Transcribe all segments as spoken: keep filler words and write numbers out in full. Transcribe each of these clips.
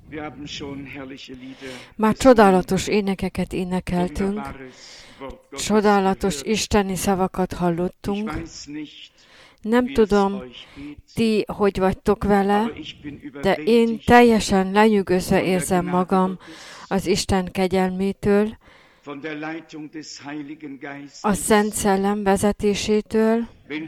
Már csodálatos énekeket énekeltünk, csodálatos isteni szavakat hallottunk. Nem tudom, ti hogy vagytok vele, de én teljesen lenyűgözve érzem magam az Isten kegyelmétől, a Szent Szellem vezetésétől.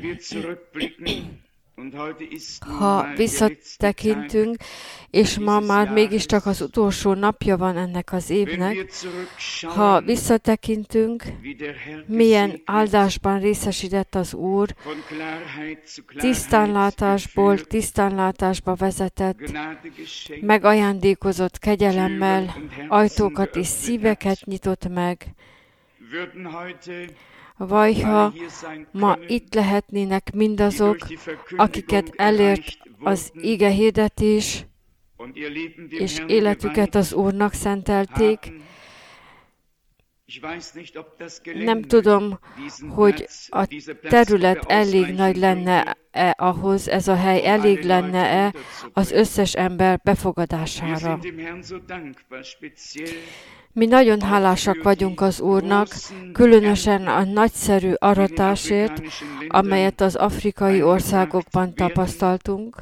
Ha visszatekintünk, és ma már mégiscsak az utolsó napja van ennek az évnek, ha visszatekintünk, milyen áldásban részesített az Úr, tisztánlátásból tisztánlátásba vezetett, megajándékozott kegyelemmel, ajtókat és szíveket nyitott meg. Vajha ma itt lehetnének mindazok, akiket elért az ige hirdetés, és életüket az Úrnak szentelték. Nem tudom, hogy a terület elég nagy lenne-e ahhoz, ez a hely elég lenne-e az összes ember befogadására. Mi nagyon hálásak vagyunk az Úrnak, különösen a nagyszerű aratásért, amelyet az afrikai országokban tapasztaltunk.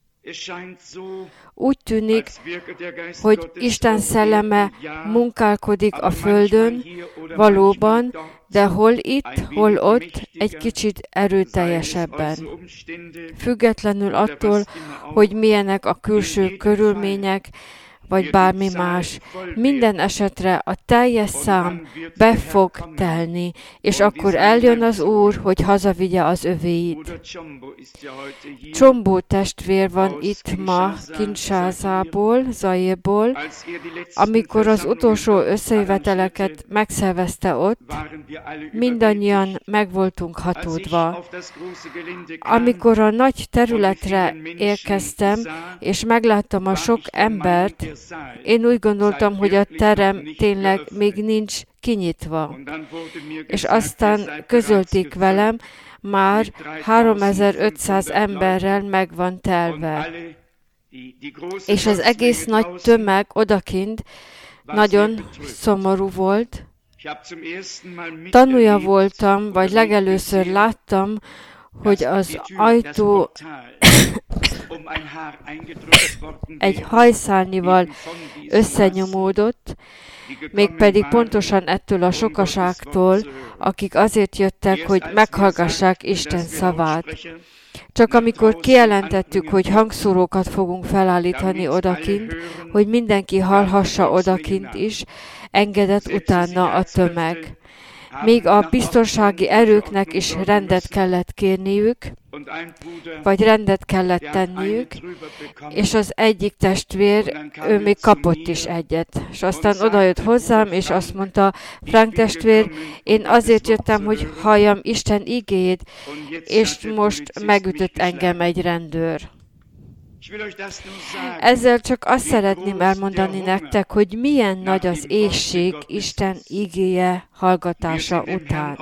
Úgy tűnik, hogy Isten szelleme munkálkodik a földön, valóban, de hol itt, hol ott, egy kicsit erőteljesebben. Függetlenül attól, hogy milyenek a külső körülmények, vagy bármi más. Minden esetre a teljes szám be fog telni, és akkor eljön az Úr, hogy hazavigye az övéit. Csombó testvér van itt ma Kinshászából, Zairból, amikor az utolsó összejöveteleket megszervezte ott, mindannyian meg voltunk hatódva. Amikor a nagy területre érkeztem, és megláttam a sok embert, én úgy gondoltam, hogy a terem tényleg még nincs kinyitva. És aztán közölték velem, már háromezer-ötszáz emberrel meg van telve. És az egész nagy tömeg odakint nagyon szomorú volt. Tanúja voltam, vagy legelőször láttam, hogy az ajtó egy hajszálnyival összenyomódott, mégpedig pontosan ettől a sokaságtól, akik azért jöttek, hogy meghallgassák Isten szavát. Csak amikor kijelentettük, hogy hangszórókat fogunk felállítani odakint, hogy mindenki hallhassa odakint is, engedett utána a tömeg. Még a biztonsági erőknek is rendet kellett kérniük, vagy rendet kellett tenniük, és az egyik testvér, ő még kapott is egyet. És aztán odajött hozzám, és azt mondta, Frank testvér, én azért jöttem, hogy halljam Isten igéjét, és most megütött engem egy rendőr. Ezzel csak azt szeretném elmondani nektek, hogy milyen nagy az éhség Isten igéje hallgatása után.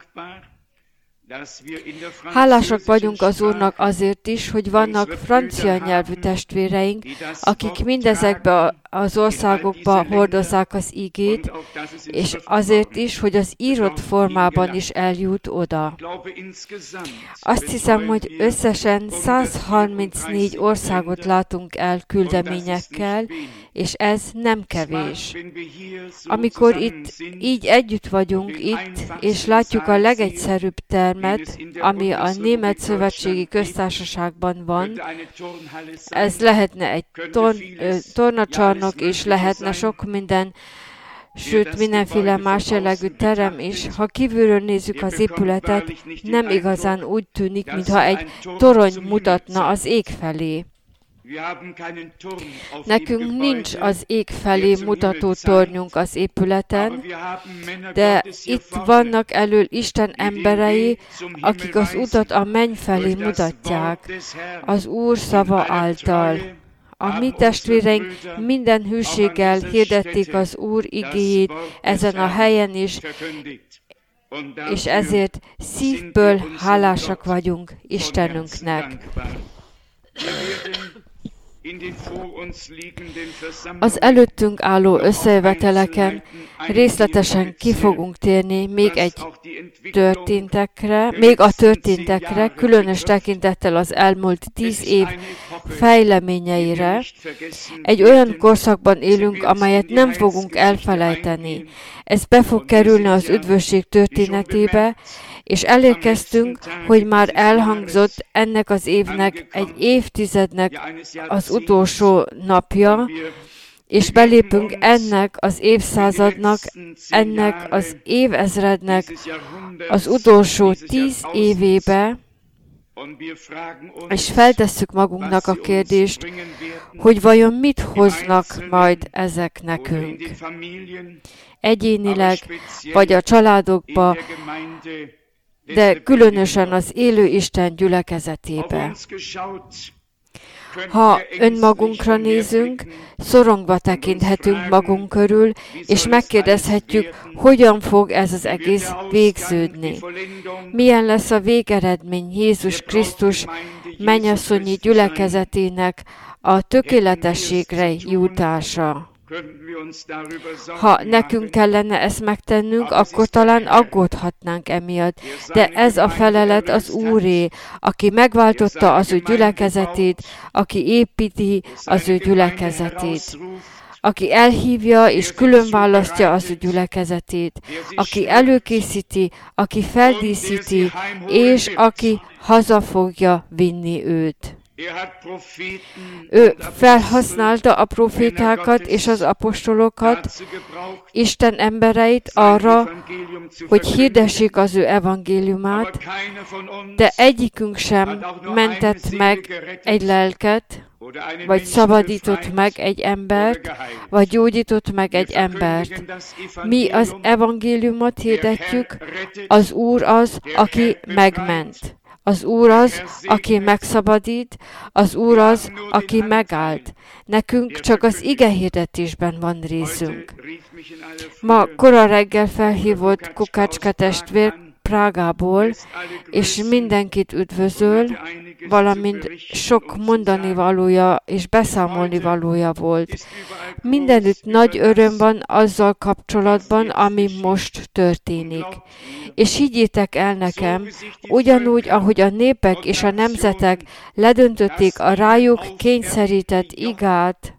Hálásak vagyunk az Úrnak azért is, hogy vannak francia nyelvű testvéreink, akik mindezekbe az országokba hordozzák az igét, és azért is, hogy az írott formában is eljut oda. Azt hiszem, hogy összesen száz harmincnégy országot látunk el küldeményekkel, és ez nem kevés. Amikor itt így együtt vagyunk itt, és látjuk a legegyszerűbb termet, ami a Német Szövetségi Köztársaságban van, ez lehetne egy torn, tornacsarnok, és lehetne sok minden, sőt mindenféle más jellegű terem is. Ha kívülről nézzük az épületet, nem igazán úgy tűnik, mintha egy torony mutatna az ég felé. Nekünk nincs az ég felé mutató tornyunk az épületen, de itt vannak elől Isten emberei, akik az utat a menny felé mutatják, az Úr szava által. A mi testvéreink minden hűséggel hirdették az Úr igéjét ezen a helyen is, és ezért szívből hálásak vagyunk Istenünknek. Az előttünk álló összejöveteleken részletesen ki fogunk térni még egy történtekre, még a történtekre, különös tekintettel az elmúlt tíz év fejleményeire. Egy olyan korszakban élünk, amelyet nem fogunk elfelejteni. Ez be fog kerülni az üdvösség történetébe, és elérkeztünk, hogy már elhangzott ennek az évnek, egy évtizednek az utolsó napja, és belépünk ennek az évszázadnak, ennek az évezrednek az utolsó tíz évébe, és feltesszük magunknak a kérdést, hogy vajon mit hoznak majd ezek nekünk. Egyénileg, vagy a családokba, de különösen az élő Isten gyülekezetébe. Ha önmagunkra nézünk, szorongva tekinthetünk magunk körül, és megkérdezhetjük, hogyan fog ez az egész végződni. Milyen lesz a végeredmény Jézus Krisztus mennyasszonyi gyülekezetének a tökéletességre jutása. Ha nekünk kellene ezt megtennünk, akkor talán aggódhatnánk emiatt. De ez a felelet az Úré, aki megváltotta az ő gyülekezetét, aki építi az ő gyülekezetét, aki elhívja és különválasztja az ő gyülekezetét, aki előkészíti, aki feldíszíti, és aki haza fogja vinni őt. Ő felhasználta a profétákat és az apostolokat, Isten embereit arra, hogy hirdessék az ő evangéliumát, de egyikünk sem mentett meg egy lelket, vagy szabadított meg egy embert, vagy gyógyított meg egy embert. Mi az evangéliumot hirdetjük, az Úr az, aki megment. Az Úr az, aki megszabadít, az Úr az, aki megállt. Nekünk csak az igehirdetésben van részünk. Ma kora reggel felhívott Kukácska testvér Prágából, és mindenkit üdvözöl, valamint sok mondani valója és beszámolni valója volt. Mindenütt nagy öröm van azzal kapcsolatban, ami most történik. És higgyétek el nekem, ugyanúgy, ahogy a népek és a nemzetek ledöntötték a rájuk kényszerített igát,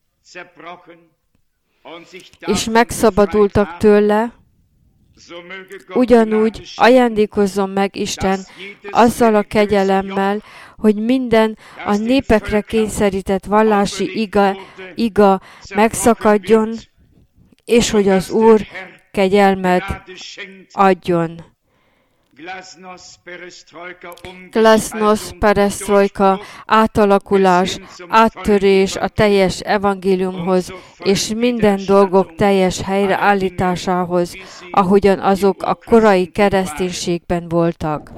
és megszabadultak tőle, ugyanúgy ajándékozzon meg Isten azzal a kegyelemmel, hogy minden a népekre kényszerített vallási iga, iga megszakadjon, és hogy az Úr kegyelmet adjon. Glasnost, perestrojka, átalakulás, áttörés a teljes evangéliumhoz, és minden dolgok teljes helyreállításához, ahogyan azok a korai kereszténységben voltak.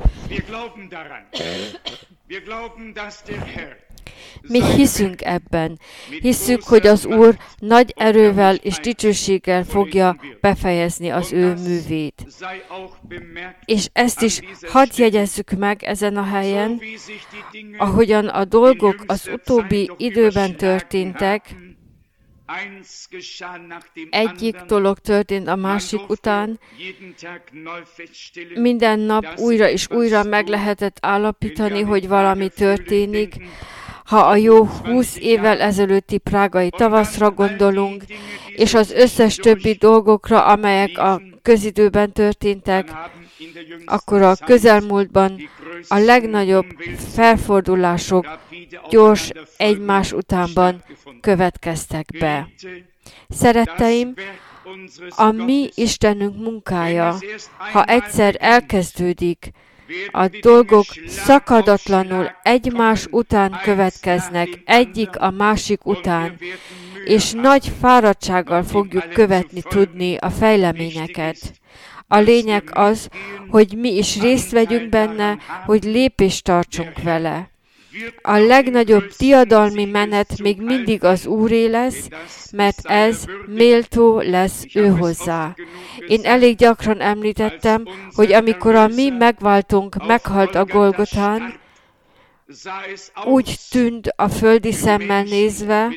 Mi hiszünk ebben. Hiszük, hogy az Úr nagy erővel és dicsőséggel fogja befejezni az ő művét. És ezt is hadd jegyezzük meg ezen a helyen, ahogyan a dolgok az utóbbi időben történtek, egyik dolog történt a másik után, minden nap újra és újra meg lehetett állapítani, hogy valami történik. Ha a jó húsz évvel ezelőtti prágai tavaszra gondolunk, és az összes többi dolgokra, amelyek a közidőben történtek, akkor a közelmúltban a legnagyobb felfordulások gyors egymás utánban következtek be. Szeretteim, a mi Istenünk munkája, ha egyszer elkezdődik, a dolgok szakadatlanul egymás után következnek, egyik a másik után, és nagy fáradtsággal fogjuk követni tudni a fejleményeket. A lényeg az, hogy mi is részt vegyünk benne, hogy lépést tartsunk vele. A legnagyobb diadalmi menet még mindig az Úré lesz, mert ez méltó lesz ő hozzá. Én elég gyakran említettem, hogy amikor a mi megváltónk meghalt a Golgotán, úgy tűnt a földi szemmel nézve,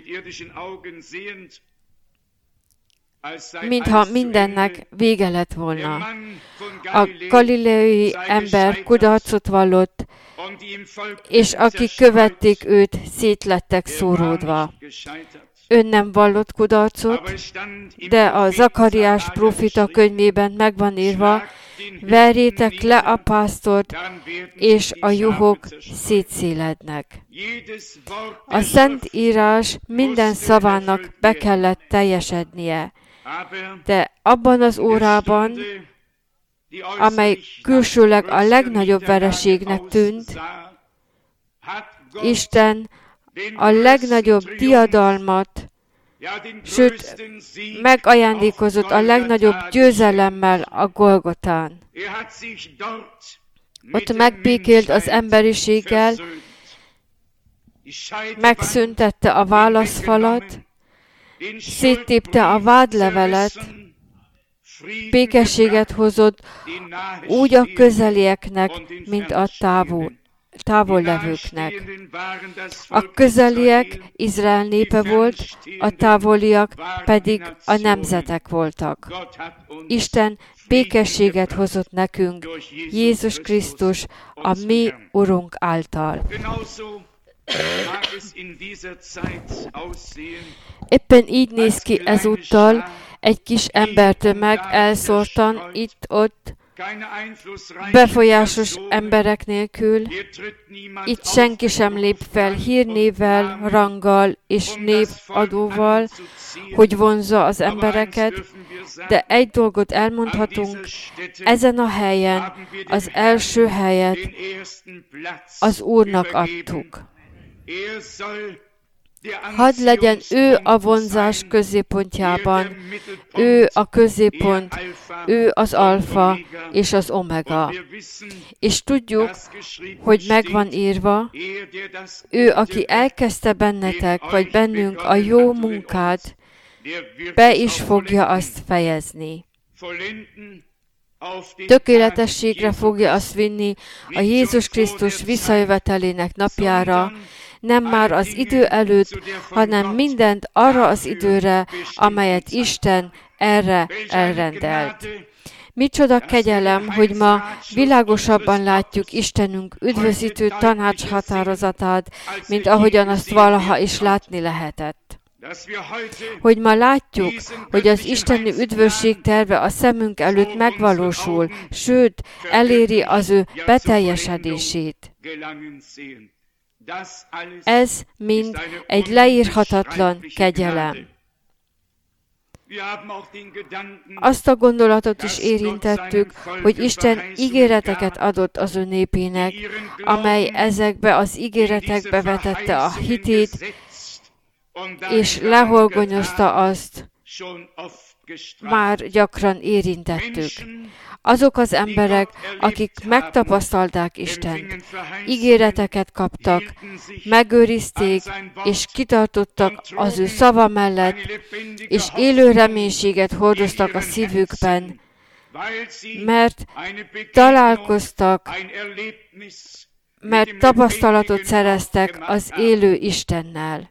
mintha mindennek vége lett volna. A galileai ember kudarcot vallott, és akik követték őt, szétlettek szóródva. Ön nem vallott kudarcot, de a Zakariás prófita könyvében megvan írva, verjétek le a pásztort, és a juhok szétszélednek. A Szentírás minden szavának be kellett teljesednie, de abban az órában, amely külsőleg a legnagyobb vereségnek tűnt, Isten a legnagyobb diadalmat, sőt, megajándékozott a legnagyobb győzelemmel a Golgotán. Ott megbékélt az emberiséggel, megszüntette a válaszfalat, széttépte a vádlevelet, békességet hozott úgy a közelieknek, mint a távol, távollevőknek. A közeliek Izrael népe volt, a távoliak pedig a nemzetek voltak. Isten békességet hozott nekünk, Jézus Krisztus, a mi Urunk által. Éppen így néz ki ezúttal, egy kis embertömeg elszórtan itt-ott, befolyásos emberek nélkül. Itt senki sem lép fel hírnévvel, ranggal és névadóval, hogy vonzza az embereket, de egy dolgot elmondhatunk, ezen a helyen az első helyet az Úrnak adtuk. Hadd legyen ő a vonzás középpontjában, ő a középpont, ő az alfa és az omega. És tudjuk, hogy megvan írva, ő, aki elkezdte bennetek, vagy bennünk a jó munkát, be is fogja azt fejezni. Tökéletességre fogja azt vinni a Jézus Krisztus visszajövetelének napjára, nem már az idő előtt, hanem mindent arra az időre, amelyet Isten erre elrendelt. Micsoda kegyelem, hogy ma világosabban látjuk Istenünk üdvözítő tanácshatározatát, mint ahogyan azt valaha is látni lehetett. Hogy ma látjuk, hogy az isteni üdvösség terve a szemünk előtt megvalósul, sőt, eléri az ő beteljesedését. Ez mind egy leírhatatlan kegyelem. Azt a gondolatot is érintettük, hogy Isten ígéreteket adott az ő népének, amely ezekbe az ígéretekbe vetette a hitét, és lehorgonyozta azt, már gyakran érintettük. Azok az emberek, akik megtapasztalták Istent, ígéreteket kaptak, megőrizték és kitartottak az ő szava mellett, és élő reménységet hordoztak a szívükben, mert találkoztak, mert tapasztalatot szereztek az élő Istennel.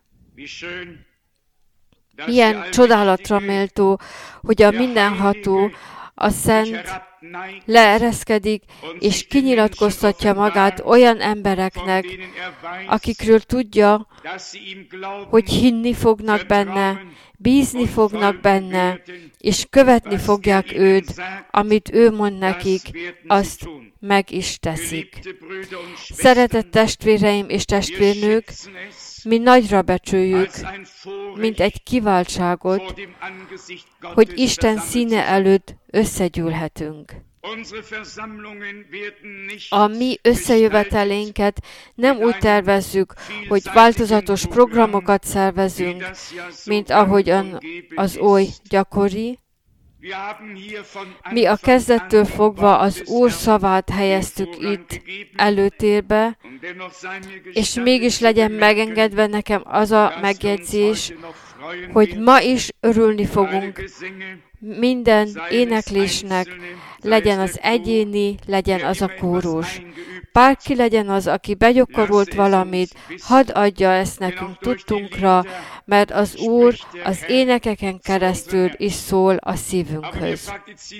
Milyen csodálatra méltó, hogy a mindenható, a Szent leereszkedik, és kinyilatkoztatja magát olyan embereknek, akikről tudja, hogy hinni fognak benne, bízni fognak benne, és követni fogják őt, amit ő mond nekik, azt meg is teszik. Szeretett testvéreim és testvérnők, mi nagyra becsüljük, mint egy kiváltságot, hogy Isten színe előtt összegyűlhetünk. A mi összejövetelénket nem úgy tervezzük, hogy változatos programokat szervezünk, mint ahogyan az oly gyakori. Mi a kezdettől fogva az Úr szavát helyeztük itt előtérbe, és mégis legyen megengedve nekem az a megjegyzés, hogy ma is örülni fogunk minden éneklésnek, legyen az egyéni, legyen az a kórus. Bárki legyen az, aki begyakorolt valamit, hadd adja ezt nekünk tudtunkra, mert az Úr az énekeken keresztül is szól a szívünkhöz.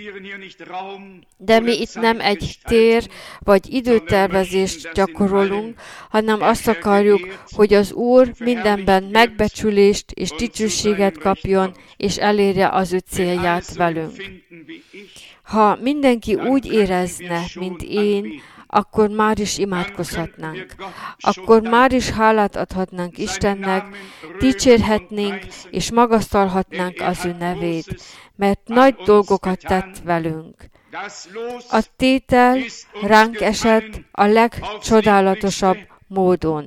De mi itt nem egy tér vagy időtervezést gyakorolunk, hanem azt akarjuk, hogy az Úr mindenben megbecsülést és dicsőséget kapjon, és elérje az ő célját velünk. Ha mindenki úgy érezne, mint én, akkor már is imádkozhatnánk. Akkor már is hálát adhatnánk Istennek, dicsérhetnénk és magasztalhatnánk az ő nevét, mert nagy dolgokat tett velünk. A tétel ránk esett a legcsodálatosabb módon.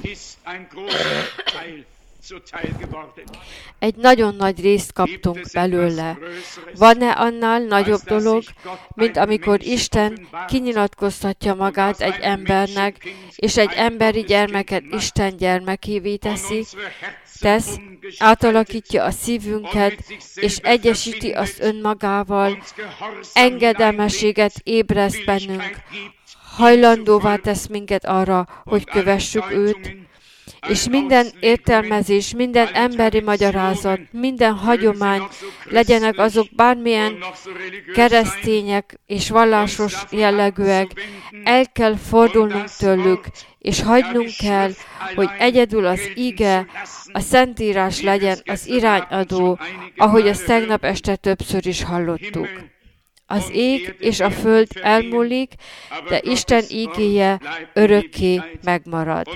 Egy nagyon nagy részt kaptunk belőle. Van-e annál nagyobb dolog, mint amikor Isten kinyilatkoztatja magát egy embernek, és egy emberi gyermeket Isten gyermekévé teszi, tesz, átalakítja a szívünket, és egyesíti azt önmagával, engedelmességet ébreszt bennünk, hajlandóvá tesz minket arra, hogy kövessük őt, és minden értelmezés, minden emberi magyarázat, minden hagyomány, legyenek azok bármilyen keresztények és vallásos jellegűek, el kell fordulnunk tőlük, és hagynunk kell, hogy egyedül az ige, a Szentírás legyen az irányadó, ahogy azt tegnap este többször is hallottuk. Az ég és a föld elmúlik, de Isten ígéje örökké megmarad.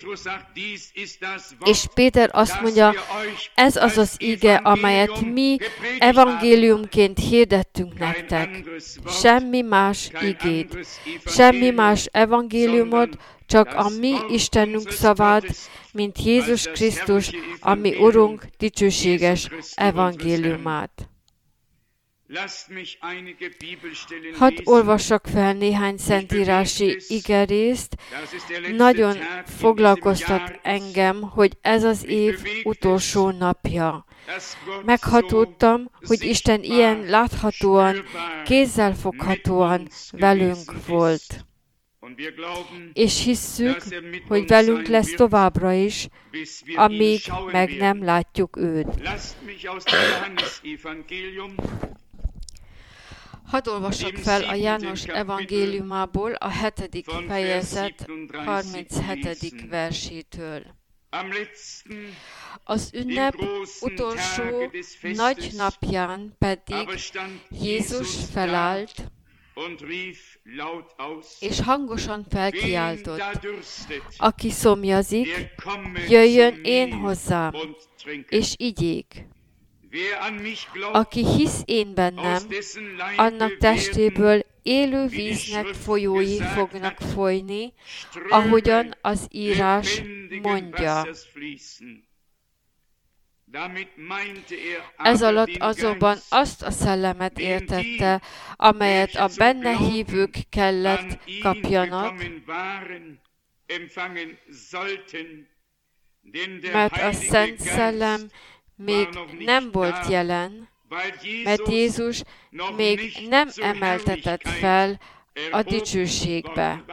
És Péter azt mondja, ez az az íge, amelyet mi evangéliumként hirdettünk nektek. Semmi más ígét, semmi más evangéliumot, csak a mi Istenünk szavát, mint Jézus Krisztus, a mi Urunk dicsőséges evangéliumát. Hadd olvassak fel néhány szentírási igerészt. Nagyon foglalkoztat engem, hogy ez az év utolsó napja. Meghatódtam, hogy Isten ilyen láthatóan, kézzelfoghatóan velünk volt. És hisszük, hogy velünk lesz továbbra is, amíg meg nem látjuk őt. Hadd olvassak fel a János evangéliumából a hetedik fejezet harminchetedik versétől. Az ünnep utolsó nagy napján pedig Jézus felállt, és hangosan felkiáltott, aki szomjazik, jöjjön én hozzám, és igyék. Aki hisz én bennem, annak testéből élő víznek folyói fognak folyni, ahogyan az írás mondja. Ez alatt azonban azt a szellemet értette, amelyet a benne hívők kellett kapjanak, mert a Szent Szellem még nem volt jelen, mert Jézus még nem emeltetett fel a dicsőségbe.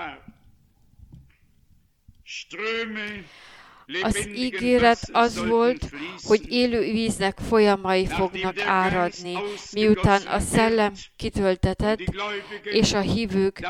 Az ígéret az volt, hogy élő víznek folyamai fognak áradni, miután a szellem kitöltetett, és a hívők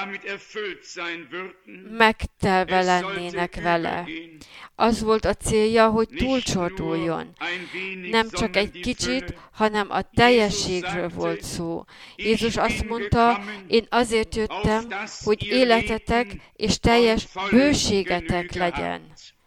megtelve lennének vele. Az volt a célja, hogy túlcsorduljon. Nem csak egy kicsit, hanem a teljességről volt szó. Jézus azt mondta, én azért jöttem, hogy életetek és teljes bőségetek legyen.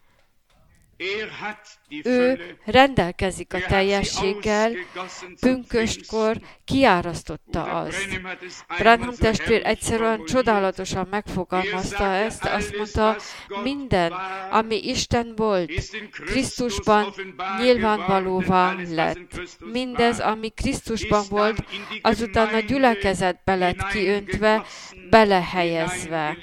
Ő rendelkezik a teljességgel, pünköstkor kiárasztotta azt. Branham testvér egyszerűen csodálatosan megfogalmazta ezt, azt mondta, minden, ami Isten volt, Krisztusban nyilvánvalóvá lett. Mindez, ami Krisztusban volt, azután a gyülekezetbe lett kiöntve, belehelyezve.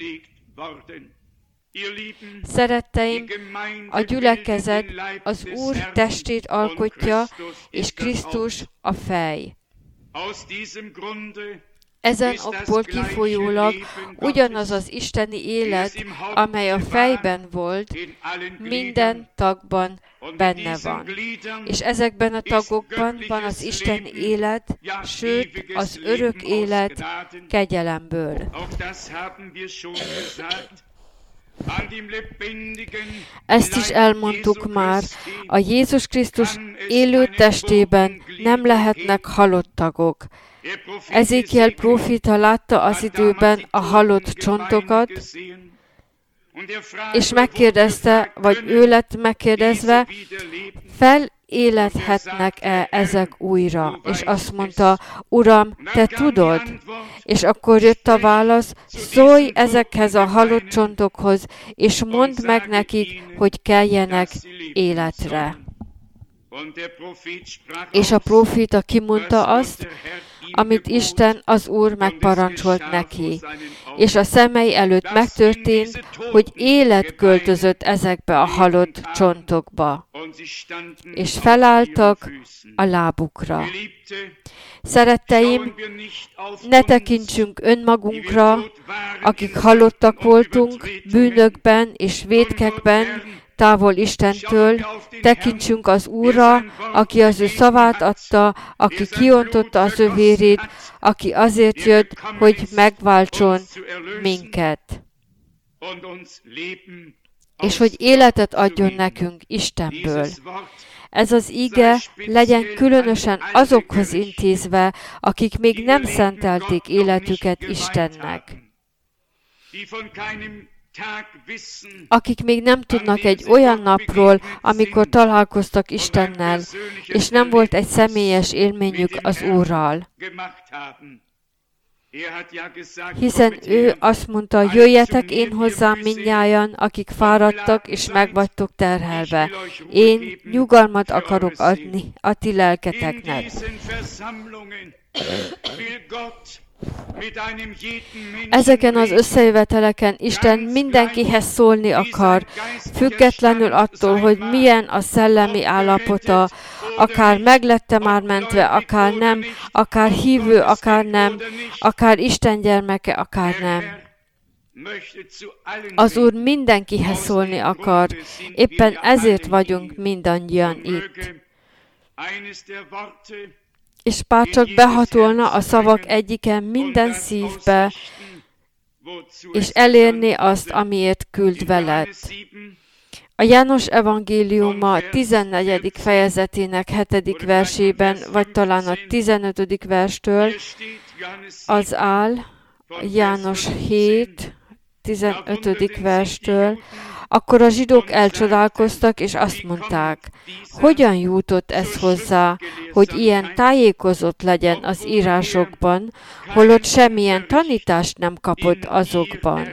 Szeretteim, a gyülekezet az Úr testét alkotja, és Krisztus a fej. Ezen okból kifolyólag ugyanaz az isteni élet, amely a fejben volt, minden tagban benne van. És ezekben a tagokban van az isteni élet, sőt az örök élet kegyelemből. Ezt is elmondtuk már, a Jézus Krisztus élő testében nem lehetnek halott tagok. Ezékiel próféta látta az időben a halott csontokat, és megkérdezte, vagy ő lett megkérdezve, feléledhetnek-e ezek újra? És azt mondta, Uram, te tudod? És akkor jött a válasz, szólj ezekhez a halott csontokhoz, és mondd meg nekik, hogy keljenek életre. És a próféta kimondta azt, amit Isten, az Úr megparancsolt neki. És a szemei előtt megtörtént, hogy élet költözött ezekbe a halott csontokba, és felálltak a lábukra. Szeretteim, ne tekintsünk önmagunkra, akik halottak voltunk bűnökben és vétkekben, távol Istentől, tekintsünk az Úrra, aki az ő szavát adta, aki kiontotta az ő vérét, aki azért jött, hogy megváltson minket, és hogy életet adjon nekünk Istenből. Ez az ige legyen különösen azokhoz intézve, akik még nem szentelték életüket Istennek, akik még nem tudnak egy olyan napról, amikor találkoztak Istennel, és nem volt egy személyes élményük az Úrral. Hiszen ő azt mondta, jöjjetek én hozzám mindnyájan, akik fáradtak és megvagytok terhelve. Én nyugalmat akarok adni a ti lelketeknek. Ezeken az összejöveteleken Isten mindenkihez szólni akar, függetlenül attól, hogy milyen a szellemi állapota, akár meglette már mentve, akár nem, akár hívő, akár nem, akár Isten gyermeke, akár nem. Az Úr mindenkihez szólni akar, éppen ezért vagyunk mindannyian itt. És bár csak behatolna a szavak egyike minden szívbe, és elérni azt, amiért küld veled. A János evangéliuma tizennegyedik fejezetének hetedik versében, vagy talán a tizenötödik verstől, az áll, János hét, tizenötödik verstől, akkor a zsidók elcsodálkoztak, és azt mondták, hogyan jutott ez hozzá, hogy ilyen tájékozott legyen az írásokban, holott semmilyen tanítást nem kapott azokban.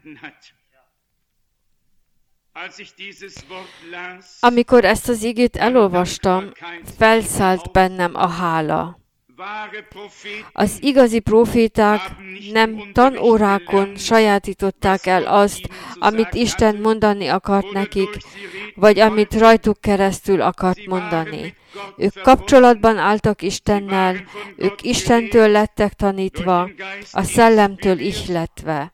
Amikor ezt az igét elolvastam, felszállt bennem a hála. Az igazi próféták nem tanórákon sajátították el azt, amit Isten mondani akart nekik, vagy amit rajtuk keresztül akart mondani. Ők kapcsolatban álltak Istennel, ők Istentől lettek tanítva, a Szellemtől ihletve.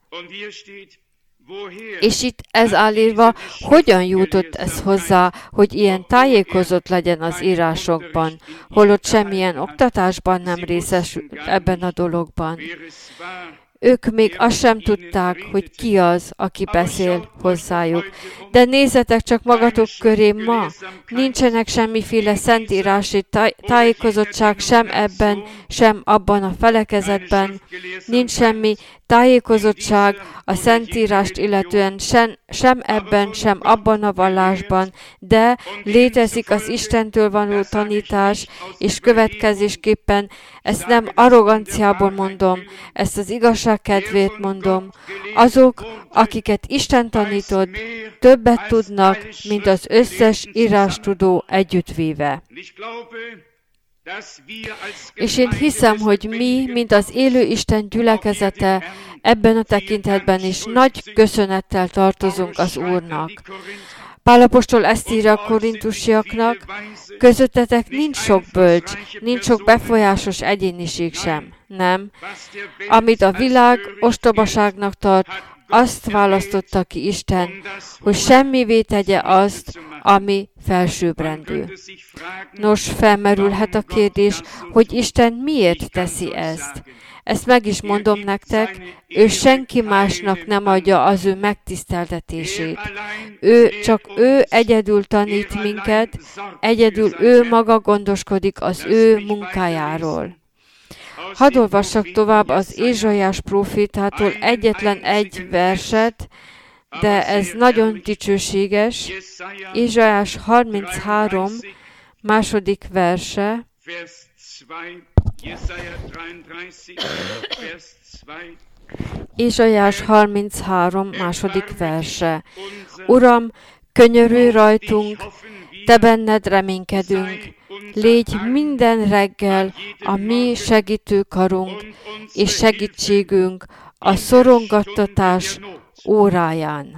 És itt ez áll írva, hogyan jutott ez hozzá, hogy ilyen tájékozott legyen az írásokban, holott semmilyen oktatásban nem részesült ebben a dologban. Ők még azt sem tudták, hogy ki az, aki beszél hozzájuk. De nézzetek csak magatok köré ma, nincsenek semmiféle szentírási táj- tájékozottság sem ebben, sem abban a felekezetben, nincs semmi tájékozottság a szentírást illetően sem, sem ebben, sem abban a vallásban, de létezik az Istentől való tanítás, és következésképpen ezt nem arroganciából mondom, ezt az igazság kedvéért mondom. Azok, akiket Isten tanított, többet tudnak, mint az összes írástudó együttvéve. És én hiszem, hogy mi, mint az élő Isten gyülekezete, ebben a tekintetben is nagy köszönettel tartozunk az Úrnak. Pál apostol ezt írja a korintusiaknak, közöttetek nincs sok bölcs, nincs sok befolyásos egyéniség sem. Nem. Amit a világ ostobaságnak tart, azt választotta ki Isten, hogy semmivé tegye azt, ami felsőbbrendű. Nos, felmerülhet a kérdés, hogy Isten miért teszi ezt. Ezt meg is mondom nektek, ő senki másnak nem adja az ő megtiszteltetését. Ő, csak ő egyedül tanít minket, egyedül ő maga gondoskodik az ő munkájáról. Hadd olvassak tovább az Ézsaiás prófétától egyetlen egy verset, de ez nagyon dicsőséges. Ézsaiás harminchárom, második verse. Ézsaiás harminchárom, második verse. Uram, könyörülj rajtunk, te benned reménykedünk. Légy minden reggel a mi segítőkarunk és segítségünk a szorongattatás óráján.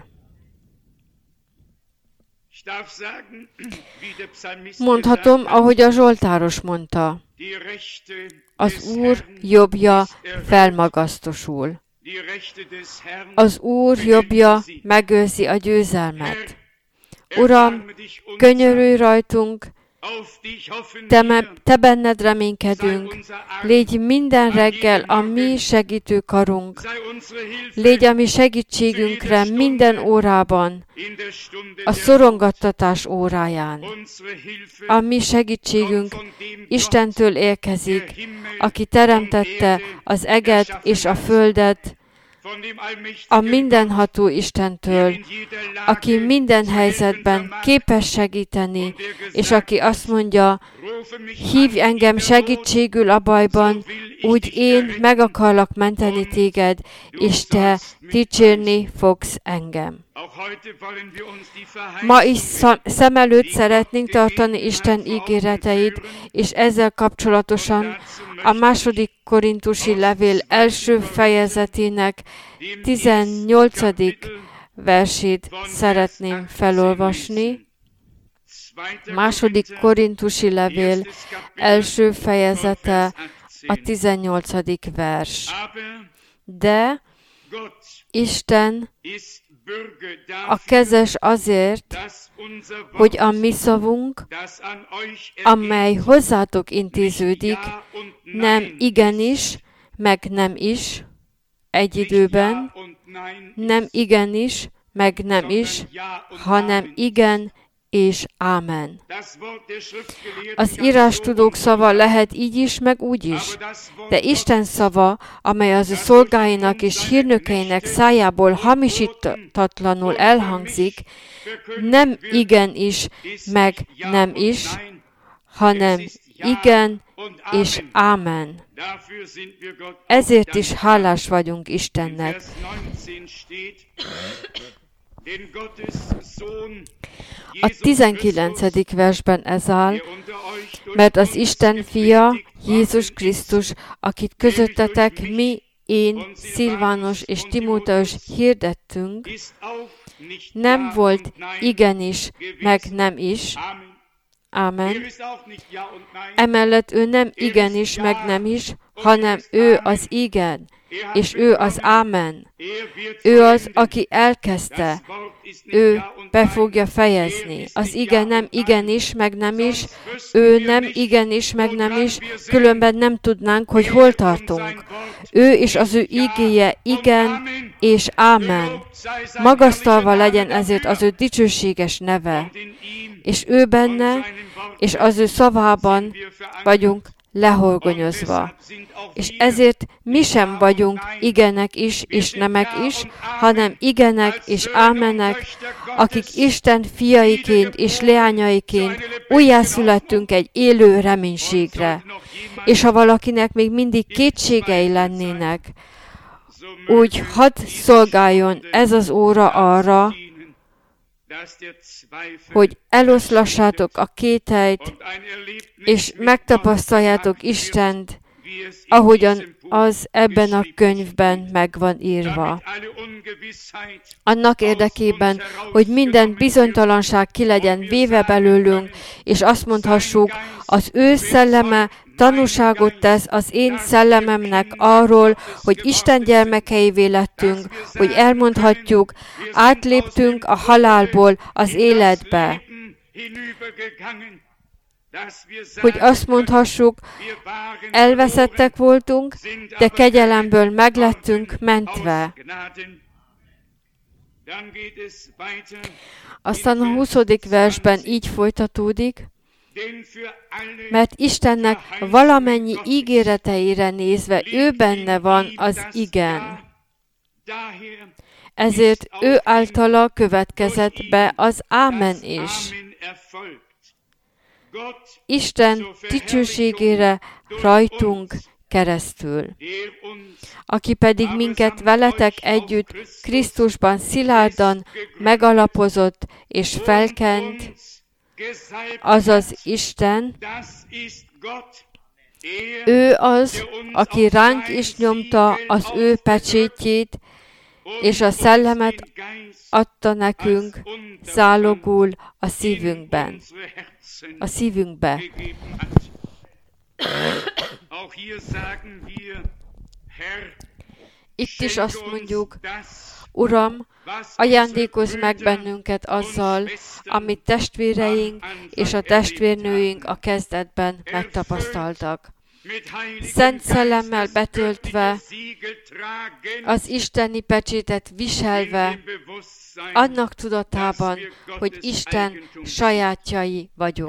Mondhatom, ahogy a Zsoltáros mondta, az Úr jobbja felmagasztosul. Az Úr jobbja megőrzi a győzelmet. Uram, könyörülj rajtunk, te, me, te benned reménykedünk, légy minden reggel a mi segítőkarunk, légy a mi segítségünkre minden órában, a szorongattatás óráján. A mi segítségünk Istentől érkezik, aki teremtette az eget és a földet, a mindenható Istentől, aki minden helyzetben képes segíteni, és aki azt mondja, hívj engem segítségül a bajban, úgy én meg akarlak menteni téged, és te dicsérni fogsz engem. Ma is szem előtt szeretnénk tartani Isten ígéreteit, és ezzel kapcsolatosan a második korintusi levél első fejezetének tizennyolcadik versét szeretném felolvasni. Második korintusi levél első fejezete a tizennyolcadik vers. De Isten a kezes azért, hogy a mi szavunk, amely hozzátok intéződik, nem igenis, meg nem is, egy időben, nem igenis, meg nem is, hanem igen és ámen. Az írástudók szava lehet így is, meg úgy is, de Isten szava, amely az ő szolgáinak és hírnökeinek szájából hamisítatlanul elhangzik, nem igen is, meg nem is, hanem igen és ámen. Ezért is hálás vagyunk Istennek. A tizenkilencedik versben ez áll, mert az Isten fia, Jézus Krisztus, akit közöttetek mi, én, Szilvános és Timóteus hirdettünk, nem volt igenis, meg nem is. Ámen. Emellett ő nem igenis, meg nem is, hanem ő az igen, és ő az ámen. Ő az, aki elkezdte, ő be fogja fejezni. Az igen nem igenis, meg nem is, ő nem igenis, meg nem is, különben nem tudnánk, hogy hol tartunk. Ő és az ő igéje igen és ámen. Magasztalva legyen ezért az ő dicsőséges neve, és ő benne, és az ő szavában vagyunk lehorgonyozva. És ezért mi sem vagyunk igenek is, és nemek is, hanem igenek és ámenek, akik Isten fiaiként és leányaiként újjászülettünk egy élő reménységre. És ha valakinek még mindig kétségei lennének, úgy hadd szolgáljon ez az óra arra, hogy eloszlassátok a kételyt, és megtapasztaljátok Istent, ahogyan az ebben a könyvben meg van írva. Annak érdekében, hogy minden bizonytalanság ki legyen véve belőlünk, és azt mondhassuk, az ő szelleme tanúságot tesz az én szellememnek arról, hogy Isten gyermekeivé lettünk, hogy elmondhatjuk, átléptünk a halálból az életbe. Hogy azt mondhassuk, elveszettek voltunk, de kegyelemből meglettünk mentve. Aztán a huszadik versben így folytatódik, mert Istennek valamennyi ígéreteire nézve ő benne van az igen. Ezért ő általa következett be az ámen is. Isten dicsőségére rajtunk keresztül, aki pedig minket veletek együtt Krisztusban szilárdan megalapozott és felkent, azaz Isten, ő az, aki ránk is nyomta az ő pecsétjét, és a szellemet adta nekünk zálogul a szívünkben. A szívünkbe. Itt is azt mondjuk, Uram, ajándékozz meg bennünket azzal, amit testvéreink és a testvérnőink a kezdetben megtapasztaltak. Szent szellemmel betöltve, az isteni pecsétet viselve, annak tudatában, hogy Isten sajátjai vagyunk.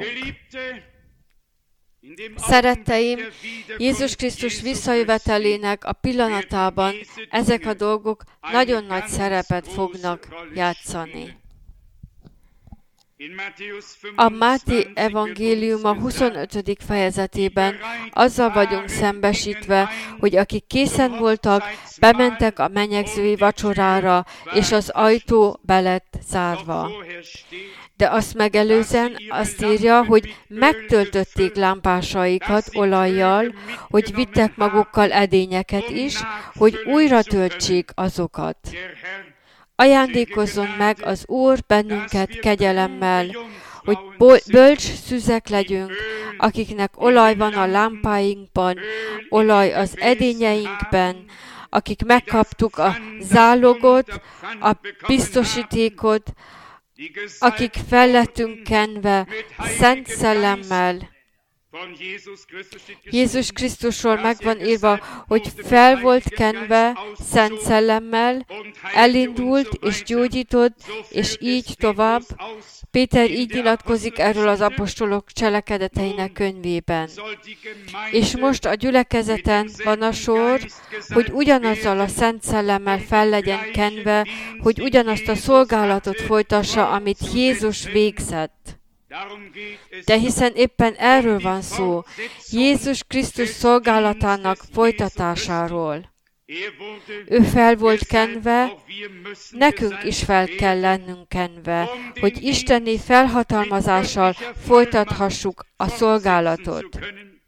Szeretteim, Jézus Krisztus visszajövetelének a pillanatában ezek a dolgok nagyon nagy szerepet fognak játszani. A Máté evangéliuma huszonötödik fejezetében azzal vagyunk szembesítve, hogy akik készen voltak, bementek a menyegzői vacsorára, és az ajtó be lett zárva. De azt megelőzően azt írja, hogy megtöltötték lámpásaikat olajjal, hogy vittek magukkal edényeket is, hogy újra töltsék azokat. Ajándékozzon meg az Úr bennünket kegyelemmel, hogy bölcs szüzek legyünk, akiknek olaj van a lámpáinkban, olaj az edényeinkben, akik megkaptuk a zálogot, a biztosítékot, akik fel lettünk kenve Szent Szellemmel. Jézus Krisztusról meg van írva, hogy fel volt kenve Szent Szellemmel, elindult és gyógyított, és így tovább. Péter így nyilatkozik erről az apostolok cselekedeteinek könyvében. És most a gyülekezeten van a sor, hogy ugyanazzal a Szent Szellemmel fel legyen kenve, hogy ugyanazt a szolgálatot folytassa, amit Jézus végzett. De hiszen éppen erről van szó, Jézus Krisztus szolgálatának folytatásáról. Ő fel volt kenve, nekünk is fel kell lennünk kenve, hogy isteni felhatalmazással folytathassuk a szolgálatot.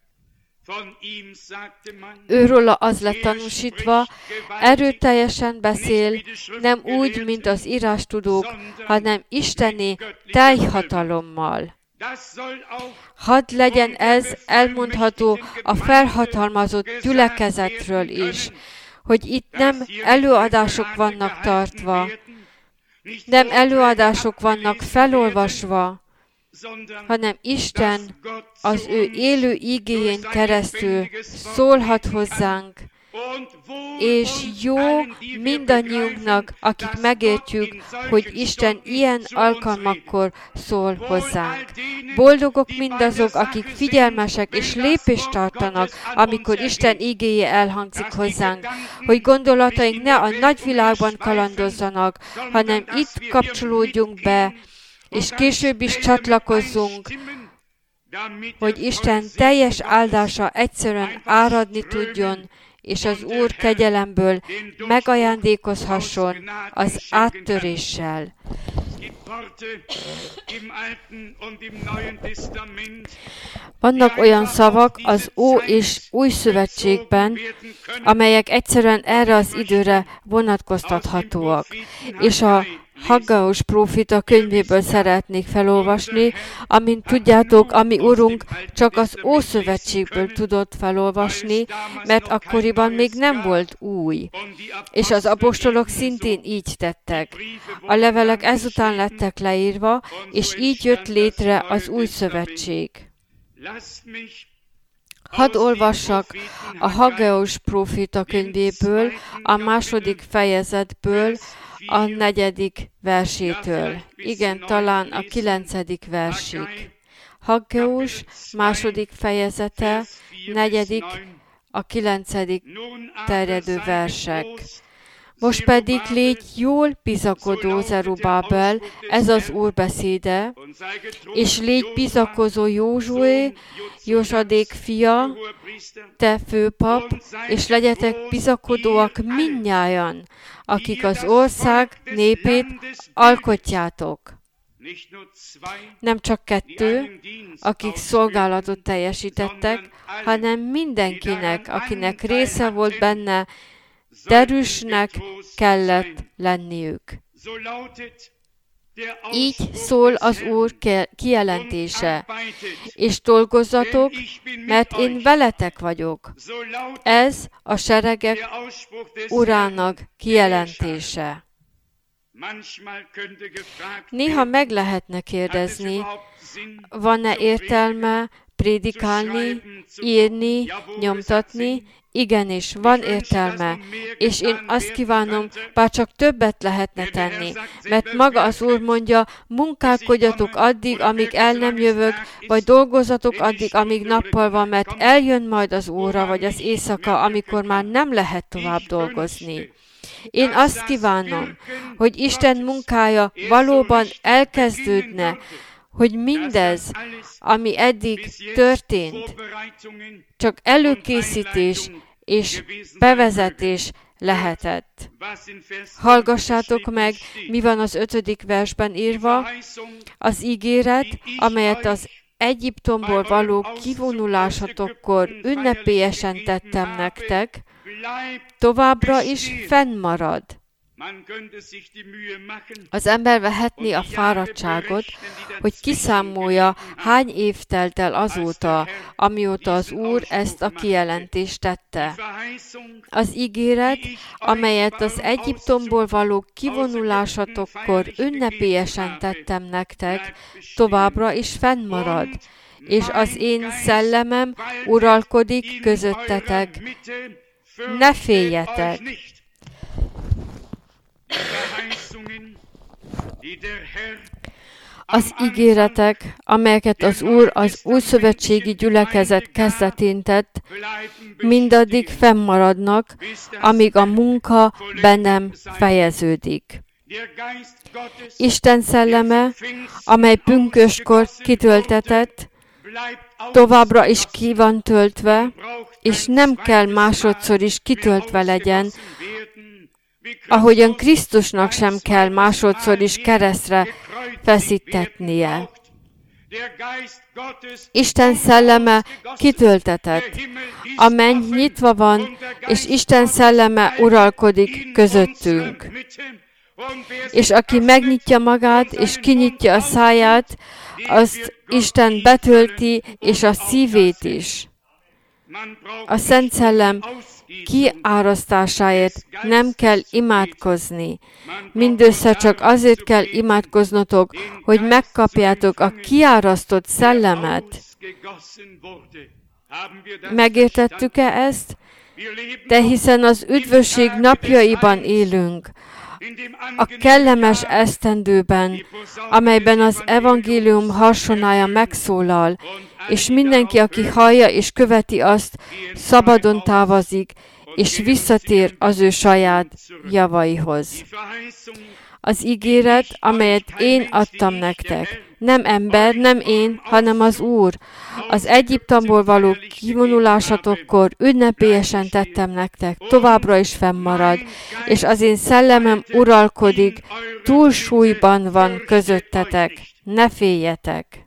Őróla az lett tanúsítva, erőteljesen beszél, nem úgy, mint az írástudók, hanem isteni teljhatalommal. Hadd legyen ez elmondható a felhatalmazott gyülekezetről is, hogy itt nem előadások vannak tartva, nem előadások vannak felolvasva, hanem Isten az ő élő igéjén keresztül szólhat hozzánk, és jó mindannyiunknak, akik megértjük, hogy Isten ilyen alkalmakkor szól hozzánk. Boldogok mindazok, akik figyelmesek és lépést tartanak, amikor Isten igéje elhangzik hozzánk, hogy gondolataink ne a nagyvilágban kalandozzanak, hanem itt kapcsolódjunk be, és később is csatlakozzunk, hogy Isten teljes áldása egyszerűen áradni tudjon, és az Úr kegyelemből megajándékozhasson az áttöréssel. Vannak olyan szavak az Ó és Új Szövetségben, amelyek egyszerűen erre az időre vonatkoztathatóak, és a Haggeus prófita könyvéből szeretnék felolvasni, amint tudjátok, ami Urunk csak az Ószövetségből tudott felolvasni, mert akkoriban még nem volt új. És az apostolok szintén így tettek. A levelek ezután lettek leírva, és így jött létre az Új Szövetség. Hadd olvassak a Haggeus prófita könyvéből, a második fejezetből, a negyedik versétől. Igen, talán a kilencedik versig. Haggeus második fejezete, negyedik, a kilencedik terjedő versek. Most pedig légy jól bizakodó, Zerubábel, ez az Úr beszéde, és légy bizakozó Józsué, Józsadék fia, te főpap, és legyetek bizakodóak mindnyájan, akik az ország népét alkotjátok. Nem csak kettő, akik szolgálatot teljesítettek, hanem mindenkinek, akinek része volt benne, derűsnek kellett lenniük. Így szól az Úr kijelentése, és dolgozzatok, mert én veletek vagyok. Ez a seregek Urának kijelentése. Néha meg lehetne kérdezni, van-e értelme prédikálni, írni, nyomtatni? Igenis, van értelme, és én azt kívánom, bár csak többet lehetne tenni, mert maga az Úr mondja, munkálkodjatok addig, amíg el nem jövök, vagy dolgozzatok addig, amíg nappal van, mert eljön majd az óra, vagy az éjszaka, amikor már nem lehet tovább dolgozni. Én azt kívánom, hogy Isten munkája valóban elkezdődne, hogy mindez, ami eddig történt, csak előkészítés és bevezetés lehetett. Hallgassátok meg, mi van az ötödik versben írva, az ígéret, amelyet az Egyiptomból való kivonulásatokkor ünnepélyesen tettem nektek, továbbra is fennmarad. Az ember vehetné a fáradtságot, hogy kiszámolja, hány év telt el azóta, amióta az Úr ezt a kijelentést tette. Az ígéret, amelyet az Egyiptomból való kivonulásatokkor ünnepélyesen tettem nektek, továbbra is fennmarad, és az én szellemem uralkodik közöttetek. Ne féljetek! Az ígéretek, amelyeket az Úr az újszövetségi gyülekezet kezdetén tett, mindaddig fennmaradnak, amíg a munka bennem fejeződik. Isten szelleme, amely pünköstkor kitöltetett, továbbra is ki van töltve, és nem kell másodszor is kitöltve legyen, ahogyan Krisztusnak sem kell másodszor is keresztre feszítetnie. Isten szelleme kitöltetett, a menny nyitva van, és Isten szelleme uralkodik közöttünk. És aki megnyitja magát, és kinyitja a száját, azt Isten betölti, és a szívét is. A Szent Szellem kiárasztásáért nem kell imádkozni. Mindössze csak azért kell imádkoznotok, hogy megkapjátok a kiárasztott szellemet. Megértettük-e ezt? De hiszen az üdvösség napjaiban élünk, a kellemes esztendőben, amelyben az evangélium harsonája megszólal, és mindenki, aki hallja és követi azt, szabadon távozik, és visszatér az ő saját javaihoz. Az ígéret, amelyet én adtam nektek, Nem ember, nem én, hanem az Úr. Az Egyiptomból való kivonulásatokkor ünnepélyesen tettem nektek, továbbra is fennmarad, és az én szellemem uralkodik, túlsúlyban van közöttetek. Ne féljetek!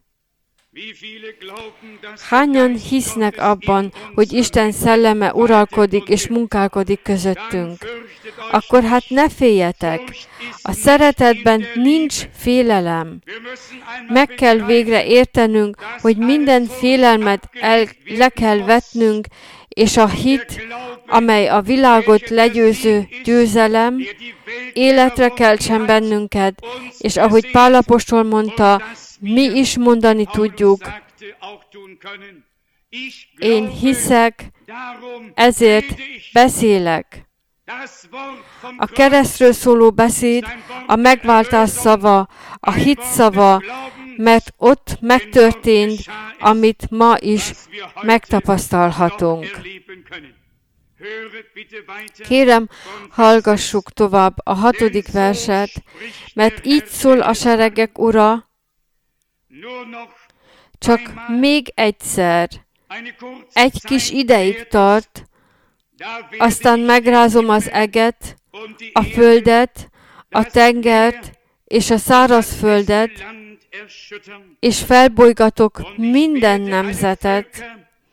Hányan hisznek abban, hogy Isten szelleme uralkodik és munkálkodik közöttünk? Akkor hát ne féljetek! A szeretetben nincs félelem. Meg kell végre értenünk, hogy minden félelmet el, le kell vetnünk, és a hit, amely a világot legyőző győzelem, életre keltsen bennünket, és ahogy Pál apostol mondta, mi is mondani tudjuk, én hiszek, ezért beszélek. A keresztről szóló beszéd, a megváltás szava, a hit szava, mert ott megtörtént, amit ma is megtapasztalhatunk. Kérem, hallgassuk tovább a hatodik verset, mert így szól a seregek Ura, csak még egyszer, egy kis ideig tart, aztán megrázom az eget, a földet, a tengert és a szárazföldet, és felbolygatok minden nemzetet,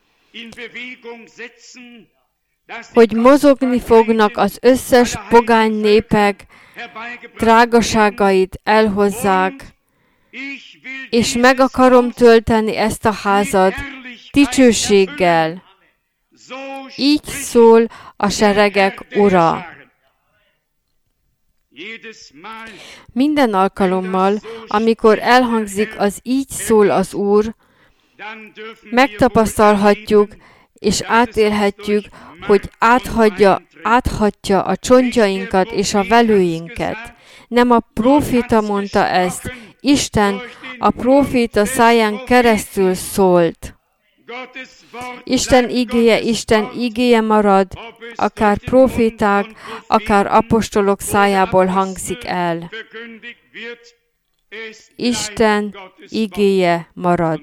hogy mozogni fognak az összes pogány népek, drágaságait elhozzák, és meg akarom tölteni ezt a házat dicsőséggel. Így szól a seregek Ura. Minden alkalommal, amikor elhangzik az így szól az Úr, megtapasztalhatjuk és átélhetjük, hogy áthagyja, áthatja a csontjainkat és a velőinket. Nem a próféta mondta ezt, Isten a próféta száján keresztül szólt. Isten igéje, Isten igéje marad, akár próféták, akár apostolok szájából hangzik el. Isten igéje marad.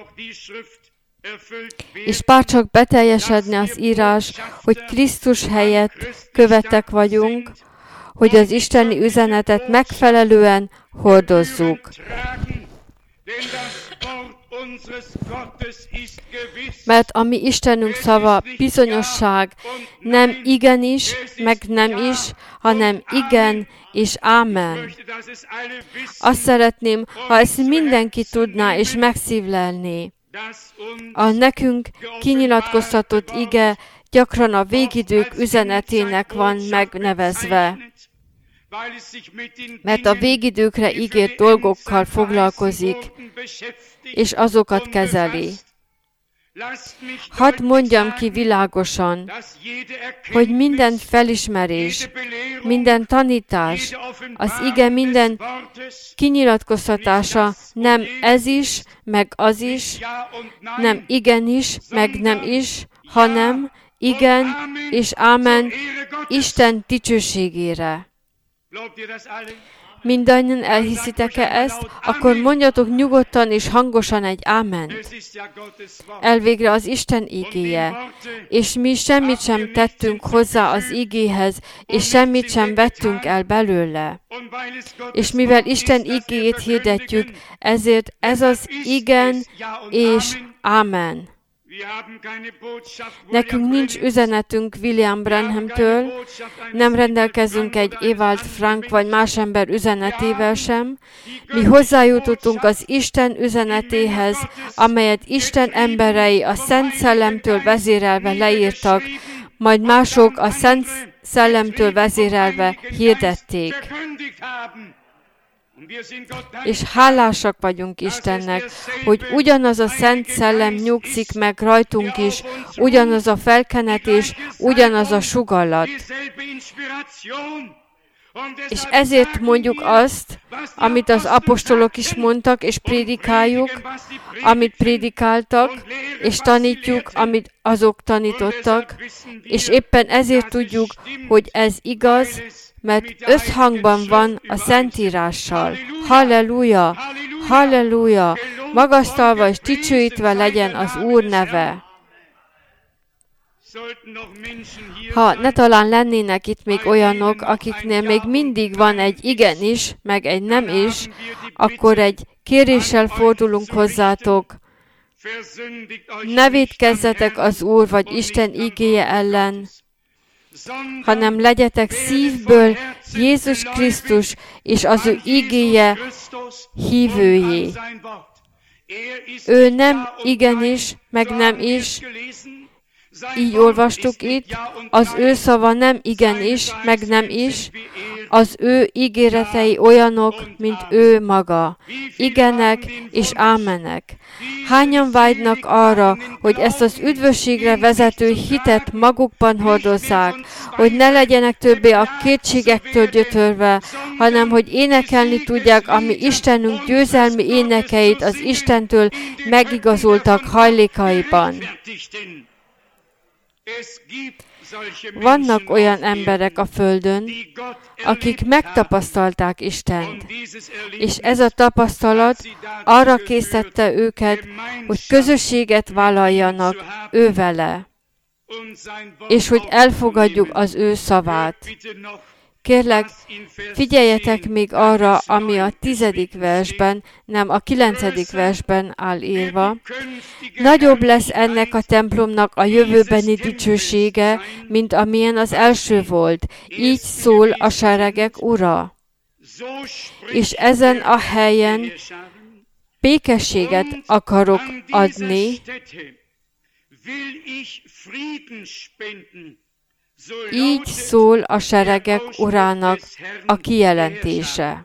És bárcsak beteljesedne az írás, hogy Krisztus helyett követek vagyunk, hogy az isteni üzenetet megfelelően hordozzuk. Mert a mi Istenünk szava bizonyosság, nem igenis, meg nem is, hanem igen és ámen. Azt szeretném, ha ezt mindenki tudná és megszívlelné. A nekünk kinyilatkoztatott ige gyakran a végidők üzenetének van megnevezve, mert a végidőkre ígért dolgokkal foglalkozik, és azokat kezeli. Hadd mondjam ki világosan, hogy minden felismerés, minden tanítás, az ige minden kinyilatkoztatása nem ez is, meg az is, nem igenis, meg nem is, hanem igen és ámen Isten dicsőségére. Mindannyian elhiszitek-e ezt? Akkor mondjatok nyugodtan és hangosan egy áment. Elvégre az Isten igéje, és mi semmit sem tettünk hozzá az igéhez, és semmit sem vettünk el belőle. És mivel Isten igéjét hirdetjük, ezért ez az igen és ámen. Nekünk nincs üzenetünk William Branhamtől, nem rendelkezünk egy Ewald Frank vagy más ember üzenetével sem. Mi hozzájutottunk az Isten üzenetéhez, amelyet Isten emberei a Szent Szellemtől vezérelve leírtak, majd mások a Szent Szellemtől vezérelve hirdették. És hálásak vagyunk Istennek, hogy ugyanaz a Szent Szellem nyugszik meg rajtunk is, ugyanaz a felkenetés, ugyanaz a sugallat. És ezért mondjuk azt, amit az apostolok is mondtak, és prédikáljuk, amit prédikáltak, és tanítjuk, amit azok tanítottak, és éppen ezért tudjuk, hogy ez igaz, mert összhangban van a Szentírással. Halleluja! Halleluja! Magasztalva és dicsőítve legyen az Úr neve. Ha ne talán lennének itt még olyanok, akiknél még mindig van egy igenis, meg egy nem is, akkor egy kéréssel fordulunk hozzátok. Ne vétkezzetek az Úr vagy Isten igéje ellen, hanem legyetek szívből Jézus Krisztus és az ő igéje hívőjé. Ő nem igenis, meg nem is, így olvastuk itt, az ő szava nem igenis, meg nem is, az ő ígéretei olyanok, mint ő maga. Igenek és ámenek. Hányan vágynak arra, hogy ezt az üdvösségre vezető hitet magukban hordozzák, hogy ne legyenek többé a kétségektől gyötörve, hanem hogy énekelni tudják a mi Istenünk győzelmi énekeit az Istentől megigazoltak hajlékaiban. Vannak olyan emberek a Földön, akik megtapasztalták Istent, és ez a tapasztalat arra késztette őket, hogy közösséget vállaljanak ő vele, és hogy elfogadjuk az ő szavát. Kérlek, figyeljetek még arra, ami a tizedik versben, nem a kilencedik versben áll írva. Nagyobb lesz ennek a templomnak a jövőbeni dicsősége, mint amilyen az első volt. Így szól a seregek Ura. És ezen a helyen békességet akarok adni, így szól a seregek Urának a kijelentése.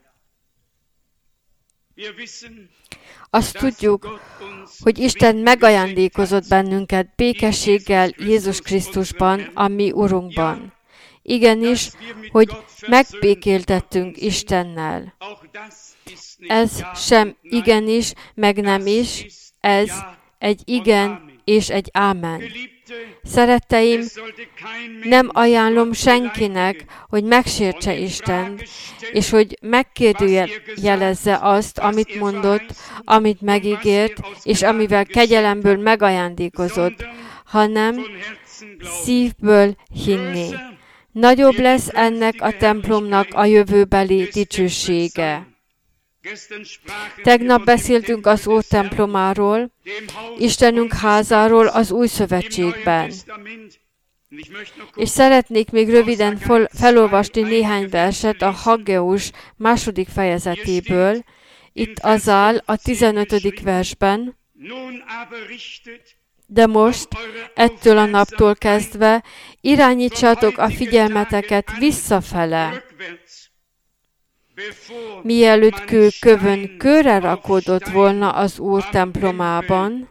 Azt tudjuk, hogy Isten megajándékozott bennünket békességgel Jézus Krisztusban, a mi Urunkban. Igenis, hogy megbékéltettünk Istennel. Ez sem igenis, meg nem is, ez egy igen és egy ámen. Szeretteim, nem ajánlom senkinek, hogy megsértse Istent, és hogy megkérdőjelezze azt, amit mondott, amit megígért, és amivel kegyelemből megajándékozott, hanem szívből hinni. Nagyobb lesz ennek a templomnak a jövőbeli dicsősége. Tegnap beszéltünk az Úr templomáról, Istenünk házáról az Új Szövetségben. És szeretnék még röviden felolvasni néhány verset a Haggeus második fejezetéből. Itt az áll a tizenötödik versben. De most, ettől a naptól kezdve, irányítsátok a figyelmeteket visszafele, mielőtt kő kövön kőre rakódott volna az Úr templomában.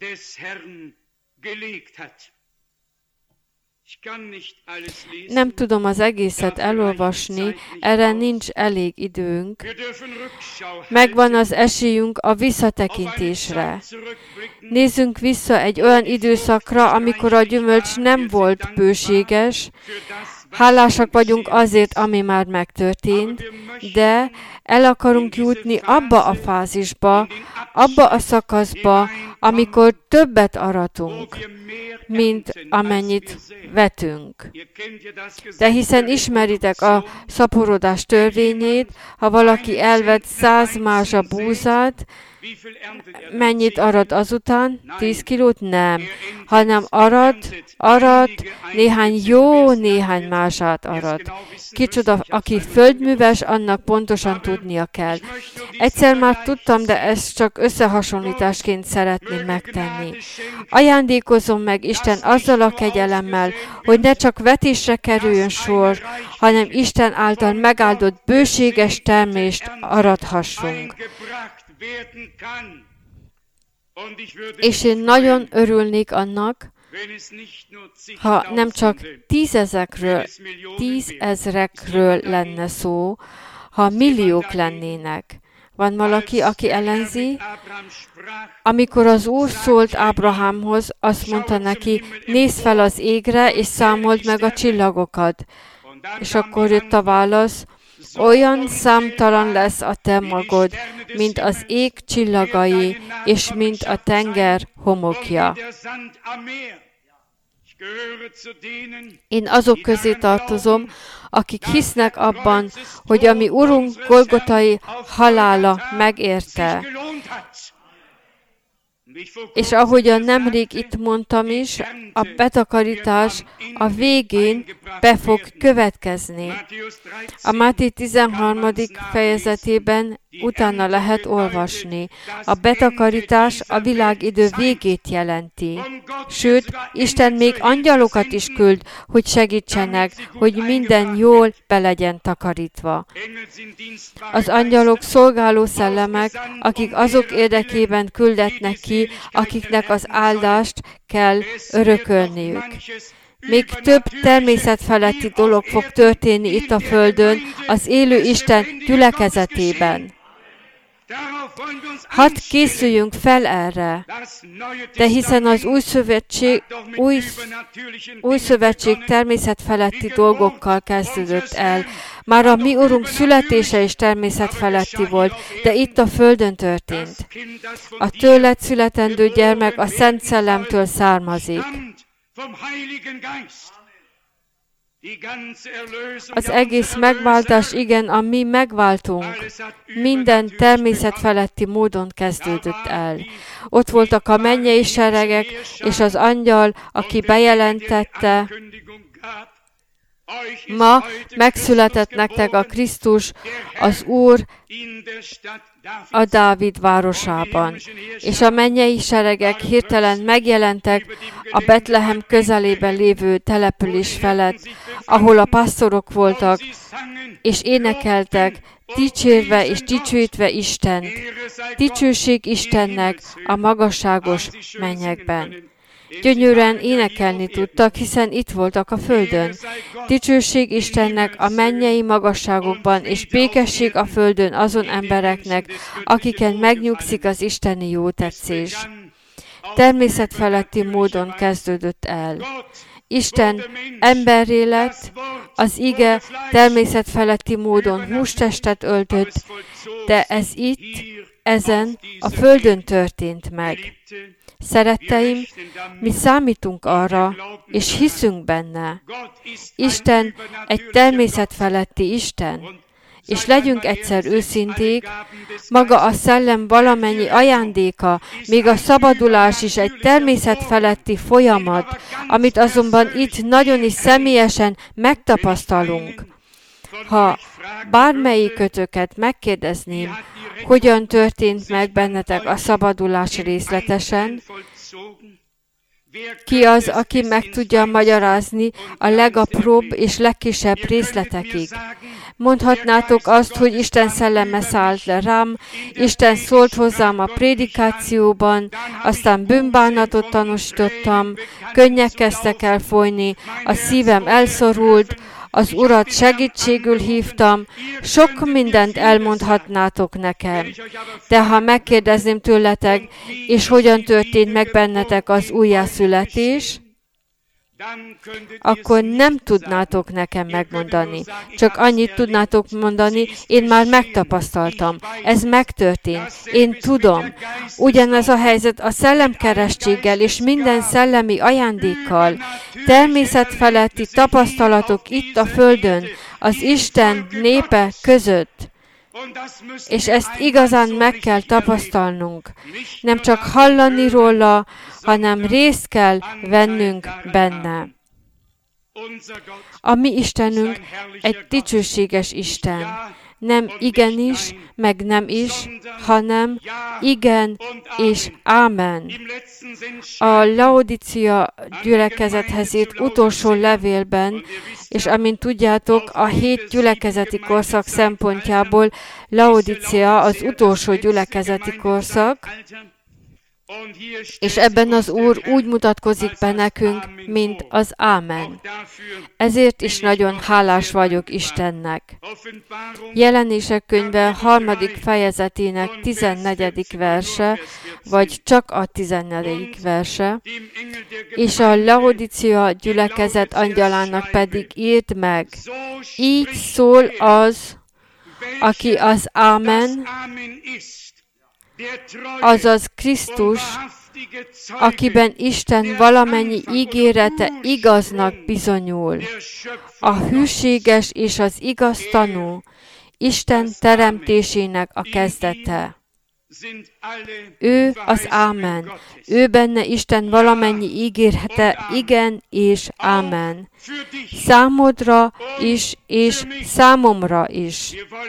Nem tudom az egészet elolvasni, erre nincs elég időnk. Megvan az esélyünk a visszatekintésre. Nézzünk vissza egy olyan időszakra, amikor a gyümölcs nem volt bőséges. Hálásak vagyunk azért, ami már megtörtént, de el akarunk jutni abba a fázisba, abba a szakaszba, amikor többet aratunk, mint amennyit vetünk. De hiszen ismeritek a szaporodás törvényét, ha valaki elvet száz mázsa búzát, mennyit arat azután? Tíz kilót? Nem. Hanem arat, arat, néhány jó, néhány mását arat. Kicsoda, aki földműves, annak pontosan tudnia kell. Egyszer már tudtam, de ezt csak összehasonlításként szeretném megtenni. Ajándékozom meg Isten azzal a kegyelemmel, hogy ne csak vetésre kerüljön sor, hanem Isten által megáldott bőséges termést arathassunk. És én nagyon örülnék annak, ha nem csak tízezekről, tízezrekről lenne szó, ha milliók lennének. Van valaki, aki ellenzi? Amikor az Úr szólt Ábrahámhoz, azt mondta neki, nézz fel az égre, és számold meg a csillagokat. És akkor jött a válasz, olyan számtalan lesz a te magod, mint az ég csillagai, és mint a tenger homokja. Én azok közé tartozom, akik hisznek abban, hogy a mi Urunk Golgotai halála megérte. És ahogyan nemrég itt mondtam is, a betakarítás a végén be fog következni. A Máté tizenharmadik fejezetében utána lehet olvasni. A betakarítás a világidő végét jelenti. Sőt, Isten még angyalokat is küld, hogy segítsenek, hogy minden jól be legyen takarítva. Az angyalok szolgáló szellemek, akik azok érdekében küldetnek ki, akiknek az áldást kell örökölniük. Még több természetfeletti dolog fog történni itt a Földön, az élő Isten gyülekezetében. Hadd készüljünk fel erre, de hiszen az új szövetség, új, új szövetség természetfeletti dolgokkal kezdődött el. Már a mi Urunk születése is természetfeletti volt, de itt a Földön történt. A tőled születendő gyermek a Szent Szellemtől származik. Az egész megváltás, igen, a mi megváltunk, minden természetfeletti módon kezdődött el. Ott voltak a mennyei seregek, és az angyal, aki bejelentette, ma megszületett nektek a Krisztus, az Úr a Dávid városában. És a mennyei seregek hirtelen megjelentek a Betlehem közelében lévő település felett, ahol a pásztorok voltak, és énekeltek, dicsérve és dicsőítve Istent. Dicsőség Istennek a magasságos mennyekben. Gyönyörűen énekelni tudtak, hiszen itt voltak a földön. Dicsőség Istennek a mennyei magasságokban, és békesség a földön azon embereknek, akiken megnyugszik az isteni jótetszés. Természetfeletti módon kezdődött el. Isten emberré lett, az ige természetfeletti módon hústestet öltött, de ez itt, ezen a földön történt meg. Szeretteim, mi számítunk arra, és hiszünk benne. Isten egy természetfeletti Isten. És legyünk egyszer őszinték, maga a szellem valamennyi ajándéka, még a szabadulás is egy természetfeletti folyamat, amit azonban itt nagyon is személyesen megtapasztalunk. Ha bármelyikötöket megkérdezném, hogyan történt meg bennetek a szabadulás részletesen, ki az, aki meg tudja magyarázni a legapróbb és legkisebb részletekig? Mondhatnátok azt, hogy Isten szelleme szállt le rám, Isten szólt hozzám a prédikációban, aztán bűnbánatot tanúsítottam, könnyek kezdtek el folyni, a szívem elszorult, az Urat segítségül hívtam, sok mindent elmondhatnátok nekem. De ha megkérdezném tőletek, és hogyan történt meg bennetek az újjászületés, akkor nem tudnátok nekem megmondani. Csak annyit tudnátok mondani, én már megtapasztaltam. Ez megtörtént. Én tudom. Ugyanez a helyzet a szellemkeresztséggel és minden szellemi ajándékkal. Természetfeletti tapasztalatok itt a Földön, az Isten népe között. És ezt igazán meg kell tapasztalnunk. Nem csak hallani róla, hanem részt kell vennünk benne. A mi Istenünk egy dicsőséges Isten. Nem igenis, meg nem is, hanem igen és ámen. A Laodicea gyülekezethez írt utolsó levélben, és amint tudjátok, a hét gyülekezeti korszak szempontjából Laodicea az utolsó gyülekezeti korszak, és ebben az Úr úgy mutatkozik be nekünk, mint az Ámen. Ezért is nagyon hálás vagyok Istennek. Jelenések könyve harmadik fejezetének tizennegyedik verse, vagy csak a tizennegyedik verse, és a Laodicea gyülekezet angyalának pedig írd meg. Így szól az, aki az Ámen, azaz Krisztus, akiben Isten valamennyi ígérete igaznak bizonyul, a hűséges és az igaz tanú, Isten teremtésének a kezdete. Ő az Ámen. Ő benne Isten valamennyi ígérete igen és ámen. Számodra is és számomra is.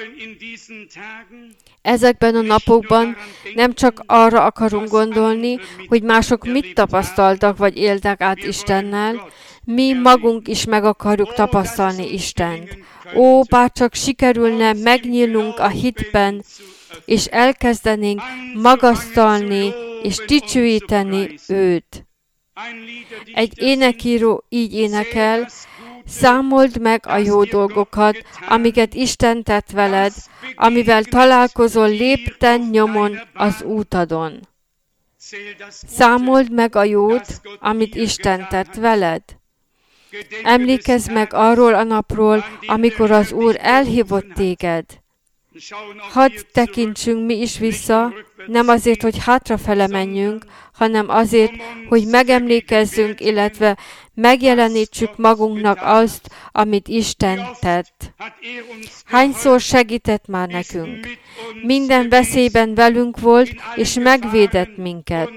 Ezekben a napokban nem csak arra akarunk gondolni, hogy mások mit tapasztaltak vagy éltek át Istennel, mi magunk is meg akarjuk tapasztalni Istent. Ó, bárcsak sikerülne megnyílnunk a hitben, és elkezdenénk magasztalni és dicsőíteni őt. Egy énekíró így énekel, számold meg a jó dolgokat, amiket Isten tett veled, amivel találkozol lépten nyomon az útadon. Számold meg a jót, amit Isten tett veled. Emlékezz meg arról a napról, amikor az Úr elhívott téged. Hadd tekintsünk mi is vissza, nem azért, hogy hátrafele menjünk, hanem azért, hogy megemlékezzünk, illetve megjelenítsük magunknak azt, amit Isten tett. Hányszor segített már nekünk? Minden veszélyben velünk volt, és megvédett minket.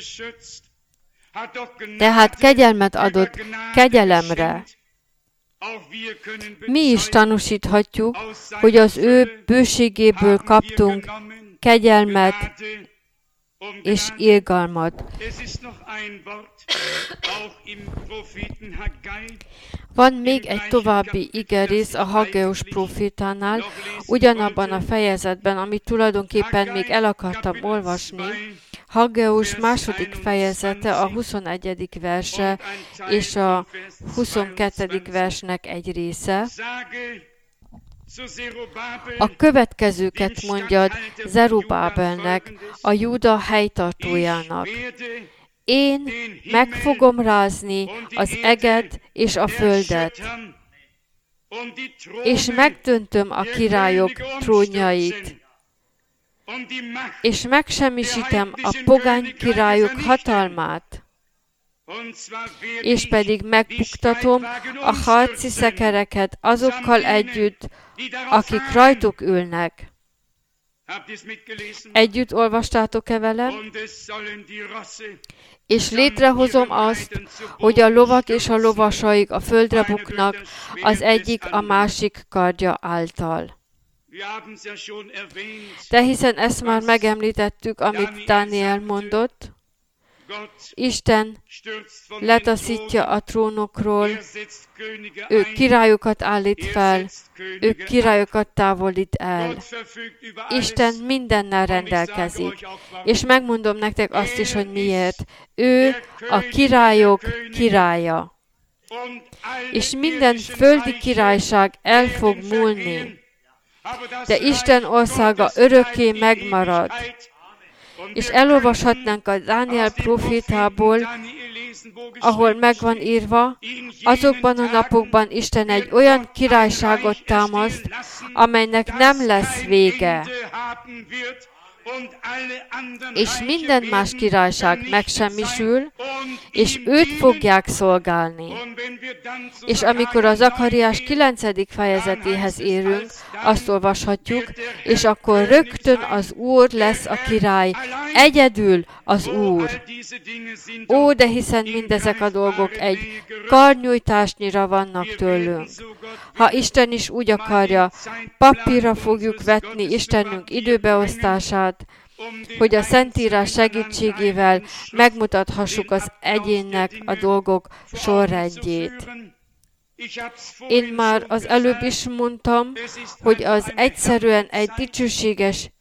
Tehát kegyelmet adott kegyelemre. Mi is tanúsíthatjuk, hogy az ő bőségéből kaptunk kegyelmet és irgalmat. Van még egy további igerész a Haggeus prófétánál, ugyanabban a fejezetben, amit tulajdonképpen még el akartam olvasni. Haggeus második fejezete, a huszonegyedik verse és a huszonkettedik versnek egy része. A következőket mondjad Zerubábelnek, a Júda helytartójának. Én meg fogom rázni az eget és a földet, és megdöntöm a királyok trónjait, és megsemmisítem a pogány királyok hatalmát, és pedig megbuktatom a harci szekereket azokkal együtt, akik rajtuk ülnek. Együtt olvastátok-e velem? És létrehozom azt, hogy a lovak és a lovasaik a földre buknak, az egyik a másik kardja által. De hiszen ezt már megemlítettük, amit Dániel mondott, Isten letaszítja a trónokról, ő királyokat állít fel, ő királyokat távolít el. Isten mindennel rendelkezik. És megmondom nektek azt is, hogy miért. Ő a királyok királya. És minden földi királyság el fog múlni. De Isten országa örökké megmarad. És elolvashatnánk a Dániel prófétából, ahol megvan írva, azokban a napokban Isten egy olyan királyságot támaszt, amelynek nem lesz vége. És minden más királyság megsemmisül, és őt fogják szolgálni. És amikor az Zakariás kilencedik fejezetéhez érünk, azt olvashatjuk, és akkor rögtön az Úr lesz a király, egyedül az Úr. Ó, de hiszen mindezek a dolgok egy karnyújtásnyira vannak tőlünk. Ha Isten is úgy akarja, papírra fogjuk vetni Istenünk időbeosztását, hogy a Szentírás segítségével megmutathassuk az egyénnek a dolgok sorrendjét. Én már az előbb is mondtam, hogy az egyszerűen egy dicsőséges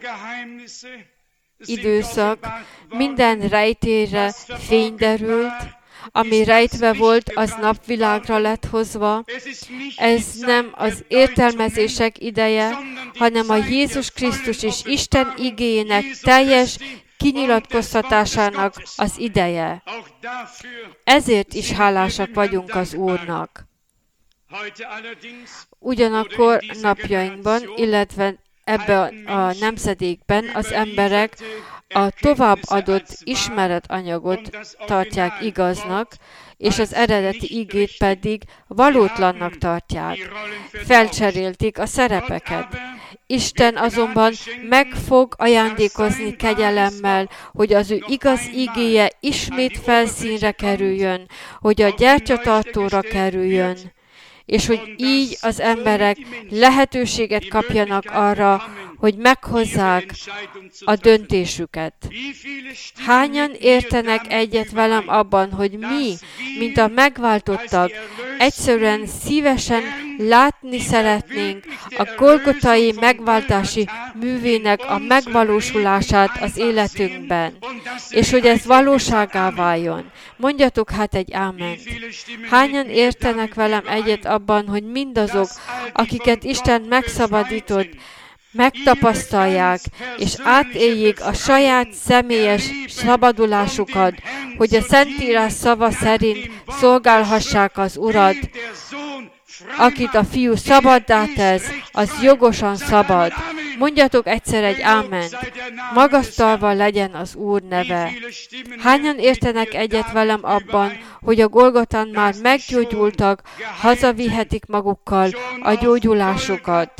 időszak, minden rejtére fény derült, ami rejtve volt, az napvilágra lett hozva. Ez nem az értelmezések ideje, hanem a Jézus Krisztus és Isten igéjének teljes kinyilatkoztatásának az ideje. Ezért is hálásak vagyunk az Úrnak. Ugyanakkor napjainkban, illetve ebben a nemzedékben az emberek a továbbadott ismeretanyagot tartják igaznak, és az eredeti igét pedig valótlannak tartják. Felcserélték a szerepeket. Isten azonban meg fog ajándékozni kegyelemmel, hogy az ő igaz igéje ismét felszínre kerüljön, hogy a gyertyatartóra kerüljön, és hogy így az emberek lehetőséget kapjanak arra, hogy meghozzák a döntésüket. Hányan értenek egyet velem abban, hogy mi, mint a megváltottak, egyszerűen szívesen látni szeretnénk a golgotai megváltási művének a megvalósulását az életünkben, és hogy ez valóságá váljon. Mondjatok hát egy áment. Hányan értenek velem egyet abban, hogy mindazok, akiket Isten megszabadított, megtapasztalják, és átéljék a saját személyes szabadulásukat, hogy a Szentírás szava szerint szolgálhassák az Urat. Akit a Fiú szabaddá tesz, az jogosan szabad. Mondjatok egyszer egy áment. Magasztalva legyen az Úr neve. Hányan értenek egyet velem abban, hogy a Golgotán már meggyógyultak, hazavihetik magukkal a gyógyulásukat.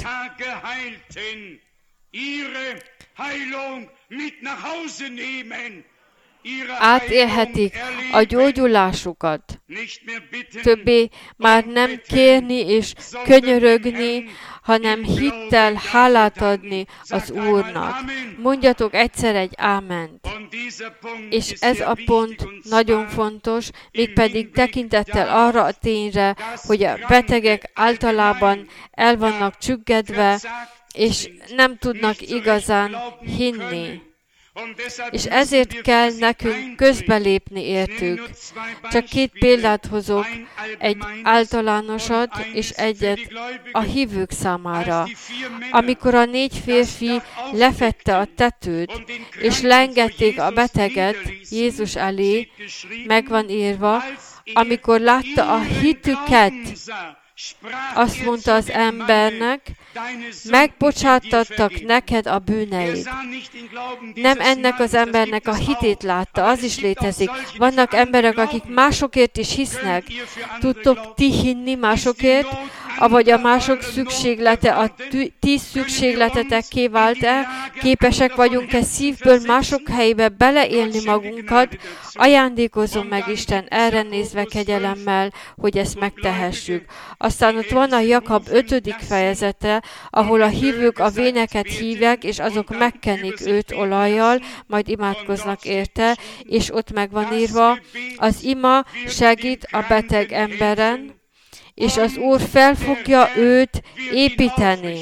Átélhetik a gyógyulásukat. Többé már nem kérni és könyörögni, hanem hittel hálát adni az Úrnak. Mondjatok egyszer egy áment. És ez a pont nagyon fontos, mégpedig tekintettel arra a tényre, hogy a betegek általában el vannak csüggedve, és nem tudnak igazán hinni. És ezért kell nekünk közbelépni értük. Csak két példát hozok, egy általánosat és egyet a hívők számára. Amikor a négy férfi lefette a tetőt, és leengedték a beteget Jézus elé, meg van írva, amikor látta a hitüket, azt mondta az embernek, megbocsátattak neked a bűneid. Nem ennek az embernek a hitét látta, az is létezik. Vannak emberek, akik másokért is hisznek. Tudtok ti hinni másokért? Avagy a mások szükséglete a ti szükségletetekké vált-e? Képesek vagyunk-e szívből mások helyébe beleélni magunkat? Ajándékozom meg Isten erre nézve kegyelemmel, hogy ezt megtehessük. Aztán ott van a Jakab ötödik fejezete, ahol a hívők a véneket hívják, és azok megkenik őt olajjal, majd imádkoznak érte, és ott meg van írva, az ima segít a beteg emberen, és az Úr fel fogja őt építeni.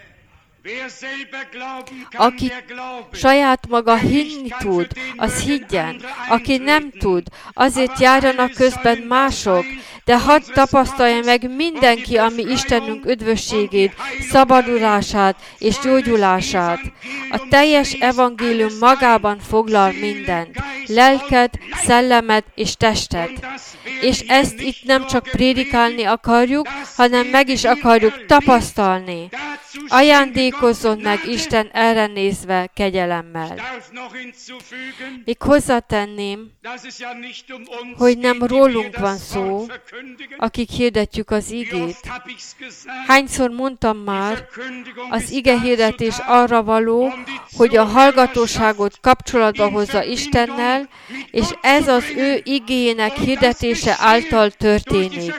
Aki saját maga hinni tud, az higgyen. Aki nem tud, azért járjanak közben mások, de hadd tapasztalja meg mindenki a mi Istenünk üdvösségét, szabadulását és gyógyulását. A teljes evangélium magában foglal mindent, lelket, szellemet és testet. És ezt itt nem csak prédikálni akarjuk, hanem meg is akarjuk tapasztalni. Ajándékozzon meg Isten erre nézve kegyelemmel. Még hozzátenném, hogy nem rólunk van szó, akik hirdetjük az igét. Hányszor mondtam már, az igehirdetés arra való, hogy a hallgatóságot kapcsolatba hozza Istennel, és ez az ő igéjének hirdetése által történik.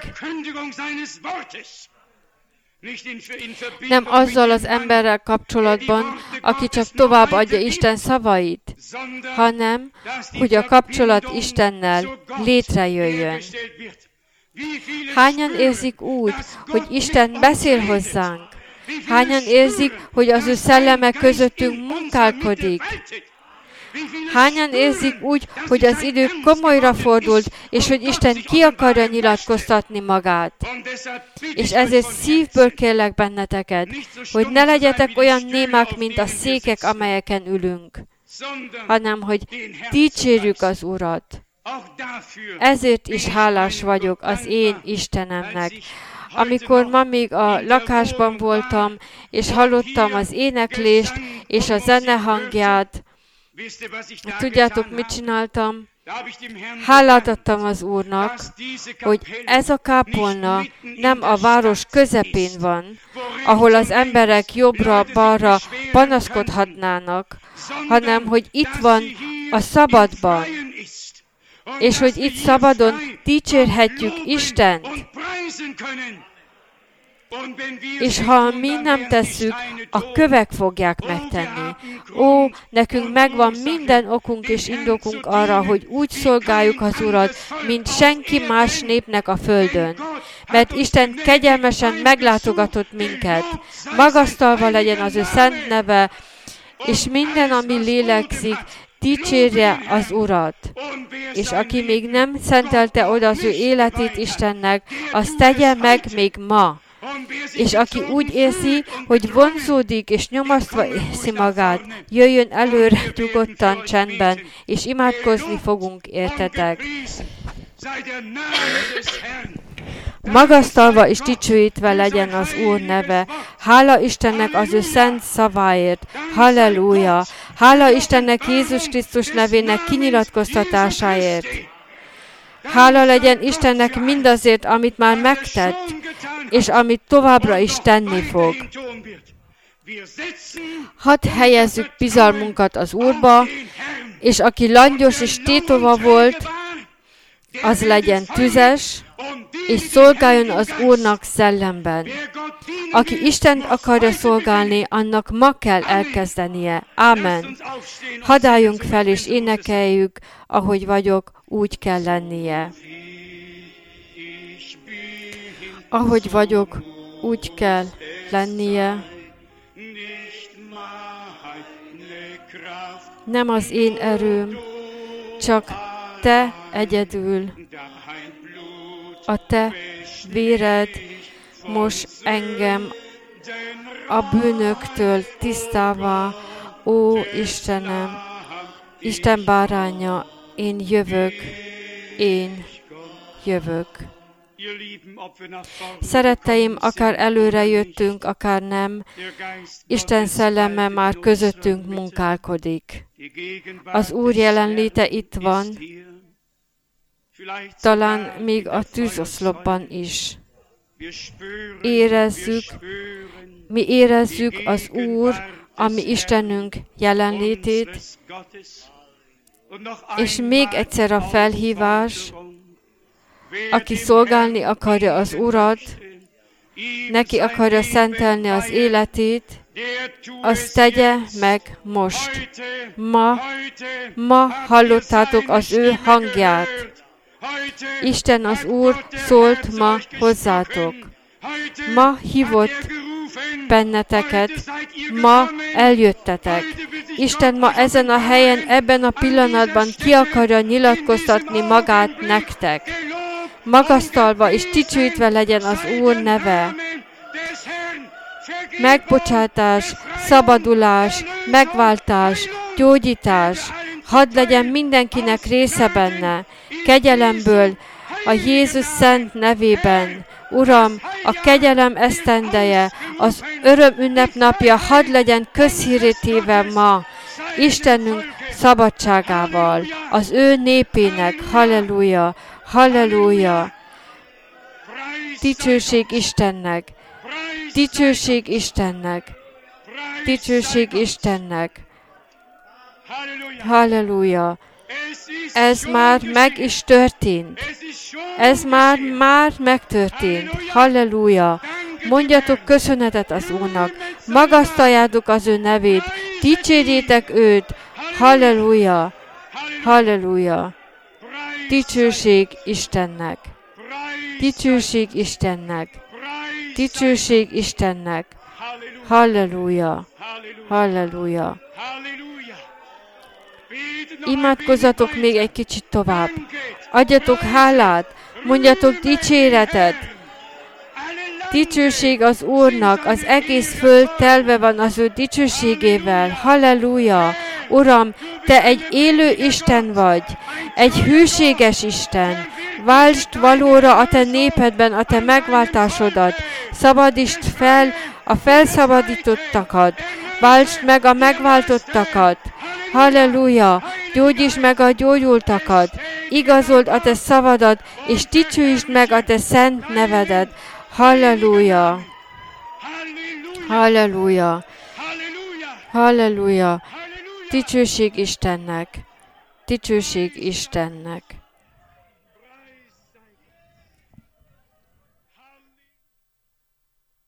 Nem azzal az emberrel kapcsolatban, aki csak továbbadja Isten szavait, hanem, hogy a kapcsolat Istennel létrejöjjön. Hányan érzik úgy, hogy Isten beszél hozzánk? Hányan érzik, hogy az ő szelleme közöttünk munkálkodik? Hányan érzik úgy, hogy az idő komolyra fordult, és hogy Isten ki akarja nyilatkoztatni magát? És ezért szívből kérlek benneteket, hogy ne legyetek olyan némák, mint a székek, amelyeken ülünk, hanem hogy dicsérjük az Urat. Ezért is hálás vagyok az én Istenemnek, amikor ma még a lakásban voltam, és hallottam az éneklést és a zene hangját, tudjátok, mit csináltam? Hálát adtam az Úrnak, hogy ez a kápolna nem a város közepén van, ahol az emberek jobbra-balra panaszkodhatnának, hanem hogy itt van a szabadban, és hogy itt szabadon dicsérhetjük Istent. És ha mi nem tesszük, a kövek fogják megtenni. Ó, nekünk megvan minden okunk és indokunk arra, hogy úgy szolgáljuk az Urat, mint senki más népnek a földön. Mert Isten kegyelmesen meglátogatott minket. Magasztalva legyen az ő szent neve, és minden, ami lélegzik, dicsérje az Urat. És aki még nem szentelte oda az ő életét Istennek, azt tegye meg még ma. És aki úgy érzi, hogy vonzódik és nyomasztva érzi magát, jöjjön előre nyugodtan, csendben, és imádkozni fogunk, értetek. Magasztalva és dicsőítve legyen az Úr neve. Hála Istennek az ő szent szaváért. Halleluja! Hála Istennek Jézus Krisztus nevének kinyilatkoztatásáért. Hála legyen Istennek mindazért, amit már megtett, és amit továbbra is tenni fog. Hadd helyezzük bizalmunkat az Úrba, és aki langyos és tétova volt, az legyen tüzes, és szolgáljon az Úrnak szellemben. Aki Istent akarja szolgálni, annak ma kell elkezdenie. Ámen. Hadd álljunk fel, és énekeljük, ahogy vagyok, úgy kell lennie. Ahogy vagyok, úgy kell lennie. Nem az én erőm, csak te egyedül. A te véred most engem a bűnöktől tisztává. Ó, Istenem, Isten báránya, én jövök, én jövök. Szeretteim, akár előre jöttünk, akár nem, Isten szelleme már közöttünk munkálkodik. Az Úr jelenléte itt van, talán még a tűzoszlopban is. Érezzük, mi érezzük az Úr, a mi Istenünk jelenlétét, és még egyszer a felhívás, aki szolgálni akarja az Urat, neki akarja szentelni az életét, azt tegye meg most. Ma, ma hallottátok az ő hangját. Isten az Úr szólt ma hozzátok. Ma hívott benneteket, ma eljöttetek. Isten ma ezen a helyen, ebben a pillanatban ki akarja nyilatkoztatni magát nektek. Magasztalva és dicsőítve legyen az Úr neve. Megbocsátás, szabadulás, megváltás, gyógyítás, hadd legyen mindenkinek része benne, kegyelemből, a Jézus szent nevében. Uram, a kegyelem esztendeje, az öröm ünnepnapja hadd legyen közhírré téve ma, Istenünk szabadságával, az ő népének. Halleluja, halleluja. Dicsőség Istennek, dicsőség Istennek, dicsőség Istennek. Halleluja. Ez már meg is történt. Ez már, már megtörtént. Halleluja. Mondjatok köszönetet az Úrnak. Magasztaljátok az ő nevét. Dicsérjétek őt. Halleluja. Halleluja. Dicsőség Istennek. Dicsőség Istennek. Dicsőség Istennek. Halleluja. Halleluja. Imádkozzatok még egy kicsit tovább. Adjatok hálát, mondjatok dicséretet. Dicsőség az Úrnak, az egész föld telve van az ő dicsőségével. Halleluja! Uram, te egy élő Isten vagy, egy hűséges Isten. Váltsd valóra a te népedben a te megváltásodat. Szabadítsd fel a felszabadítottakat. Váltsd meg a megváltottakat. Halleluja! Gyógyítsd meg a gyógyultakat. Igazold a te szavadat, és dicsőítsd meg a te szent nevedet. Halleluja! Halleluja! Halleluja! Dicsőség Istennek! Dicsőség Istennek!